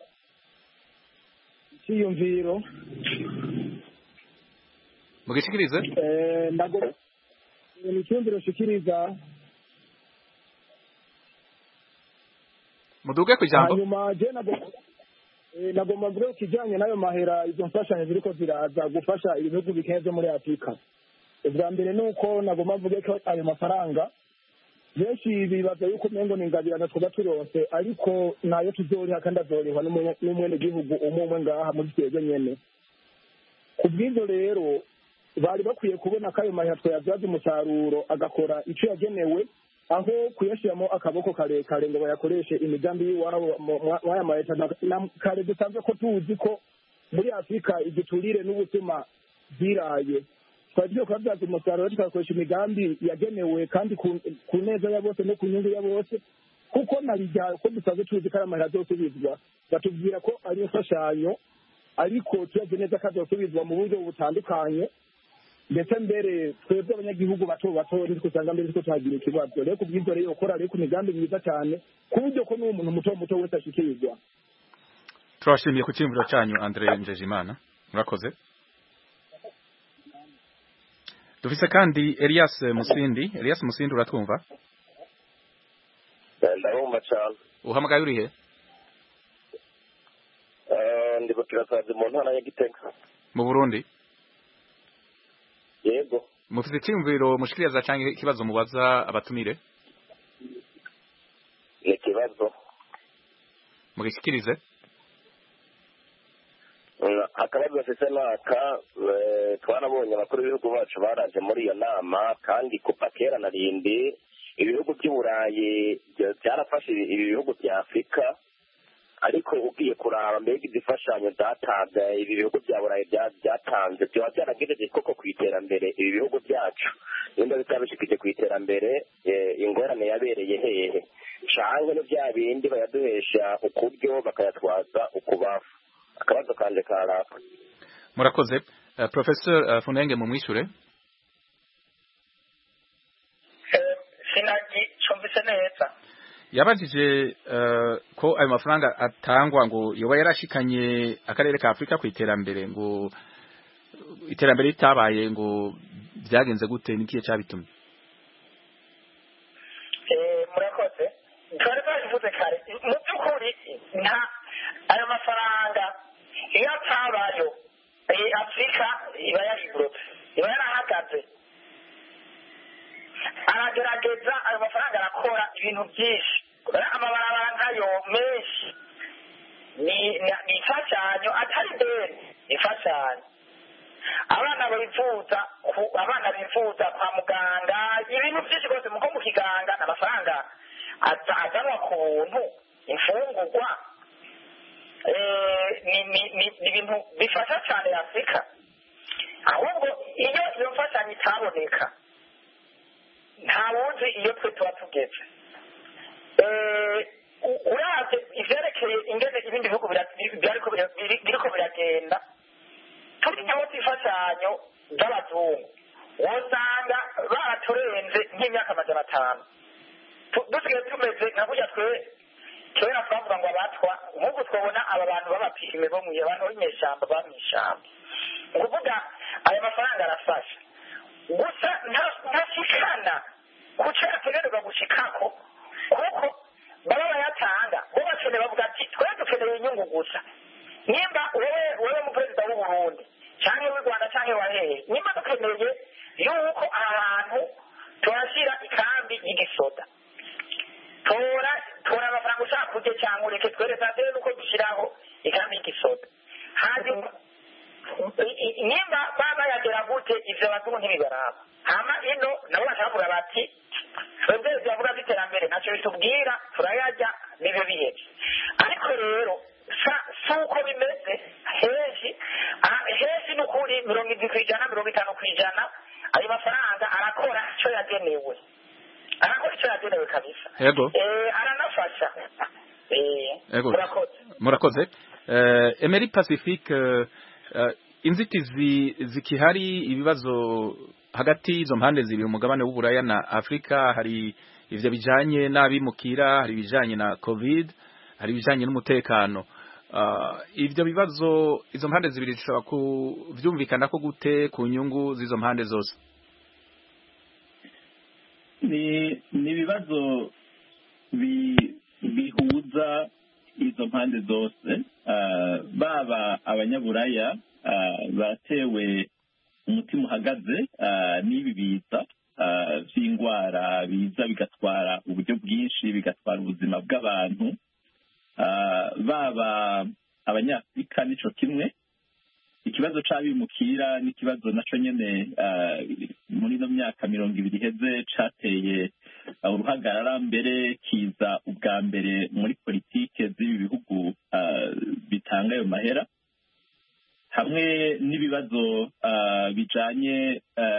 Icyumviro. Mugishikirize? Eh ndago ni icyumviro shikiriza. Muduge ku ijambo. Hanyuma je nago eh nagomba bwo kijanye nayo mahera izo mfashanyo ziriko ziraza gufasha ibihugu bikeze muri Afrika. Ubwa mbere nuko nagomba mvuge ko ayo mafaranga benshi bibaza yuko mengo ningabirana twoba turonse ariko nayo tuzoriha kandi azoriha n'umwene gihugu umwe ngaha muri twebwe nyene. Kubw'ivyo rero bari bakwiye kubona ko ayo mahera twayavyaza umusaruro agakora ico yagenewe aho kuyashiramo akaboko karekare ngo bayakoreshe imigambi y'iwabo mwaya mahera na kare dusanzwe ko tuzi ko muri Afrika igiturire n'ubutuma ziraye twagiye kwabyaza umusaruro tukakoresha imigambi yagenewe kandi ku neza ya bose no ku nyungu ya bose kuko narijya ko dusanzwe tuzi ko amahera azosubizwa batubwira ko ari imfashanyo ariko tuyaze neza ko azosubizwa mu buryo butandukanye ndetse mbere twebwe abanyagihugu bato bato nitwe usanga mbere ko tuhagira ikibazo rero kubw'ibyo rero ukora rero ku migambi myiza cyane ku buryo ko n'umuntu muto muto wese ashikirwa. Turashimiye ku cyumviro cyanyu Andre Njejimana murakoze. Dufise kandi Elias Musindi. Elias Musindi uratwumva? Ndabumva cyane. Uhamagaye uri he? Eh ndi bakirasaze mu ntara ya Gitega. Mu Burundi? Yego. Mufite icyumviro mushikiriza cyangwa ikibazo mubaza abatumire? Ni kibazo. Mugishikirize? Akabazo afise naka twarabonye abakuru b'ibihugu bacu baraje muri iyo nama kandi kuva kera na rindi ibihugu by'Uburayi byarafashe ibi bihugu bya Afrika ariko ugiye kuraba mbega izifashanyo zatanze ibi bihugu bya Burayi byatanze byo byaragejeje koko kwiterambere ibi bihugu byacu nimba bitabishikije kwiterambere ingorane yabereye hehe canke no bya bindi bayaduhesha ukubyo bakayatwaza ukubafu. Akabazo kanje karapa. Murakoze. Uh, Professor uh, Funenge mu mwishure. Eh sinagi chomvise neza. Yabajije uh, ko ayo mafaranga atangwa ngo yoba yarashikanye akarere ka Afrika ku iterambere ngo iterambere ritabaye ngo byagenze gute nikiye cyabitumye. Eh murakoze. Twari bavuze kare mu byukuri nta ayo mafaranga iyo atabayo Afrika iba yarigurutse iba yarahagaze aragerageza ayo mafaranga arakora ibintu byinshi amabarabara nkayo menshi ni imfashanyo atari deni imfashanyo abana bifuza abana bifuza kwa muganga ibintu byinshi rwose muko mu kiganga n'amafaranga azanwa ku buntu imfungurwa ni ibintu bifasha cyane Afrika ahubwo iyo iyo mfashanyo itaboneka nta wuzi iyo twe tuba tugeze uraze ivyerekeye ingene ibindi bihugu biriko biragenda turimo imfashanyo z'abazungu wosanga baraturenze nk'imyaka amajana atanu dusigaye tumeze nka burya twe kera twavuga ngo abatwa nk'ubu twabona aba bantu b'abapime bo mwiye abantu b'inyeshyamba ba mw'ishyamba ukuvuga ayo mafaranga arafasha gusa ntashikana kuca ategerezwa gushikako kuko baba bayatanga bo bakeneye bavuga ati twe dukeneye inyungu gusa nimba wewe wewe mu perezida w'u Burundi cyangwa w'u Rwanda cyangwa wa hehe nimba dukeneye yuko ahantu tuhashyira ikambi y'igisoda tora tora amafaranga ushaka kurya cyangwa ureke icyo twerekana nuko dushyiraho ikambi y'igisoda hanyuma nimba baba bayagera gute ivyo abazungu ntibibaraba hama ino nabo bashakura bati twebwe byavuga by'iterambere ntacyo bitubwira turayarya n'ibyo bihebye ariko rero si uko bimeze henshi henshi ni ukuri mirongo indwi ku ijana mirongo itanu ku ijana ayo mafaranga arakora icyo yagenewe arakora icyo yagenewe kabisa aranafasha murakoze murakoze Emery Pacifique inzitizi zikihari ibibazo hagati y'izo mpande ziri umugabane w'uburaya na Afrika hari ivyo bijanye n'abimukira hari bijanye na covid hari bijanye n'umutekano uh, ivyo bibazo izo mpande zibiri zishobora kuvyumvikana ko gute ku nyungu z'izo mpande zose ni ni bibazo bi bihuza izo mpande zose uh, baba abanyaburaya uh, batewe umutima uhagaze n'ibi biza by'indwara biza bigatwara uburyo bwinshi bigatwara ubuzima bw'abantu baba abanyafurika nico kimwe ikibazo c'abimukira n'ikibazo naco nyene muri no myaka mirongo ibiri iheze cateye uruhagarara mbere kiza ubwa mbere muri politike z'ibi bihugu bitanga ayo mahera hamwe n'ibibazo bijanye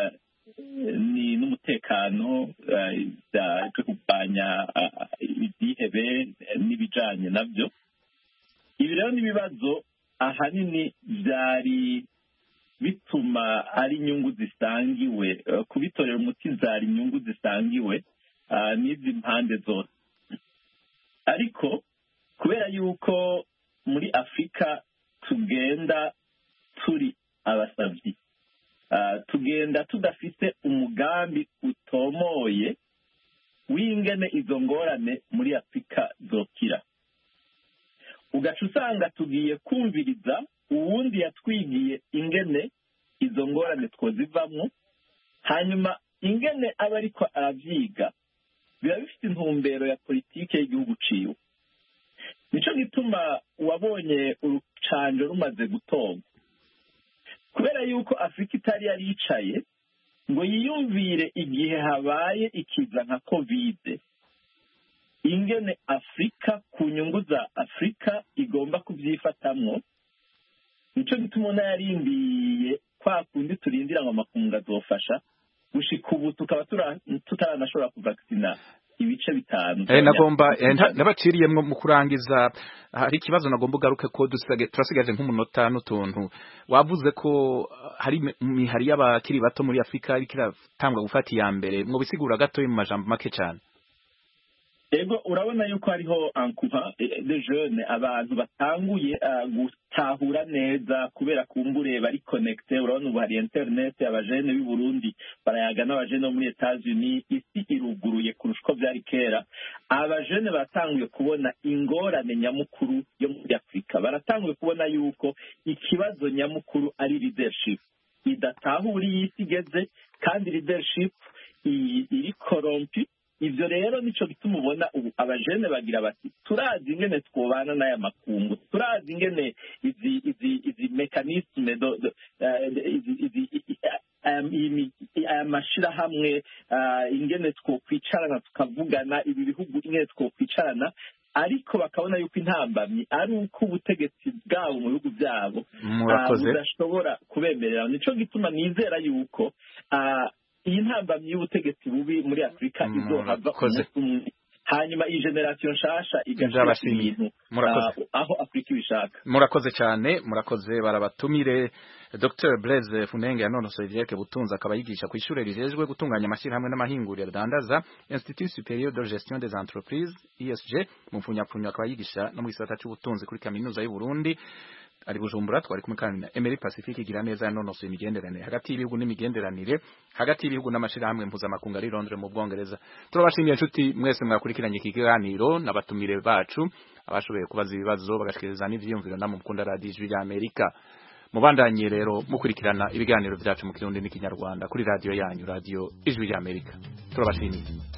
ni n'umutekano byo kurwanya ibyihebe n'ibijanye nabyo ibi rero n'ibibazo ahanini byari bituma ari inyungu zisangiwe kubitorera umuti zari inyungu zisangiwe n'izi mpande zose ariko kubera yuko muri Afrika tugenda turi abasavyi tugenda tudafite umugambi utomoye w'ingene izo ngorane muri Afrika zokira ugaca usanga tugiye kumviriza uwundi yatwigiye ingene izo ngorane twozivamwo hanyuma ingene aba ariko aravyiga biba bifite intumbero ya politike y'igihugu ciwe nico gituma wabonye urucanjo rumaze gutorwa kubera yuko Afrika itari yari yicaye ngo yiyumvire igihe habaye ikiza nka covid ingene Afrika ku nyungu za Afrika igomba kubyifatamwo nico gituma umuntu yarindiye kwa kundi turindira ngo amakungu azofasha gushika ubu tukaba tutaranashobora kuvaccina ibice bitanu eh nagomba nabaciriyemwe mu kurangiza hari ikibazo nagomba ugaruke ko dusage turasigaje nk'umunota n'utuntu wavuze ko hari mihari y'abakiri bato muri Afrika ari kiratangwa gufata iya mbere mu bisigura gato mu majambo make cyane ego urabona yuko hariho ankuha de jeune abantu batanguye gutahura neza kubera kumbure bari connecté urabona ubu hari internet abajene b'i Burundi barayaga n'abajene bo muri Etats-Unis isi iruguruye kurusha uko byari kera abajene batanguye kubona ingorane nyamukuru yo muri Afrika baratanguye kubona yuko ikibazo nyamukuru ari leadership idatahura isi igeze kandi leadership iri corrompi ivyo rero nico gituma ubona ubu abajene bagira bati turazi ingene twobana n'aya makungu turazi ingene izi izi izi mechanisme do izi aya mashirahamwe ingene twokwicarana tukavugana ibi bihugu ingene twokwicarana ariko bakabona yuko intambamyi ari uko ubutegetsi bwabo mu bihugu byabo budashobora kubemerera nico gituma nizera yuko iyi ntambamyi y'ubutegetsi bubi muri Afrika izohava umwe hanyuma iyi generation nshasha igashira ibintu aho Afrika ibishaka murakoze cyane murakoze barabatumire Docteur Blaise Funenge yanonosoye ivyeke butunzi akaba yigisha ku ishure rijejwe gutunganya amashirahamwe n'amahinguriro dandaza Institut Supérieur de Gestion des Entreprises I S G mu mfunyapfunya akaba yigisha no mu gisata cy'ubutunzi kuri kaminuza y'u Burundi ari Bujumbura twari kumwe kandi na Emery Pacifique igira neza yanonosoye imigenderanire hagati y'ibihugu n'imigenderanire hagati y'ibihugu n'amashirahamwe mpuzamakungu ari Londres mu Bwongereza turabashimiye inshuti mwese mwakurikiranye iki kiganiro n'abatumire bacu abashoboye kubaza ibibazo bagashikiriza n'ivyiyumviro na mu mukunda radio Ijwi rya Amerika mubandanye rero mukurikirana ibiganiro byacu mu Kirundi n'ikinyarwanda kuri radio yanyu radio Ijwi rya Amerika turabashimiye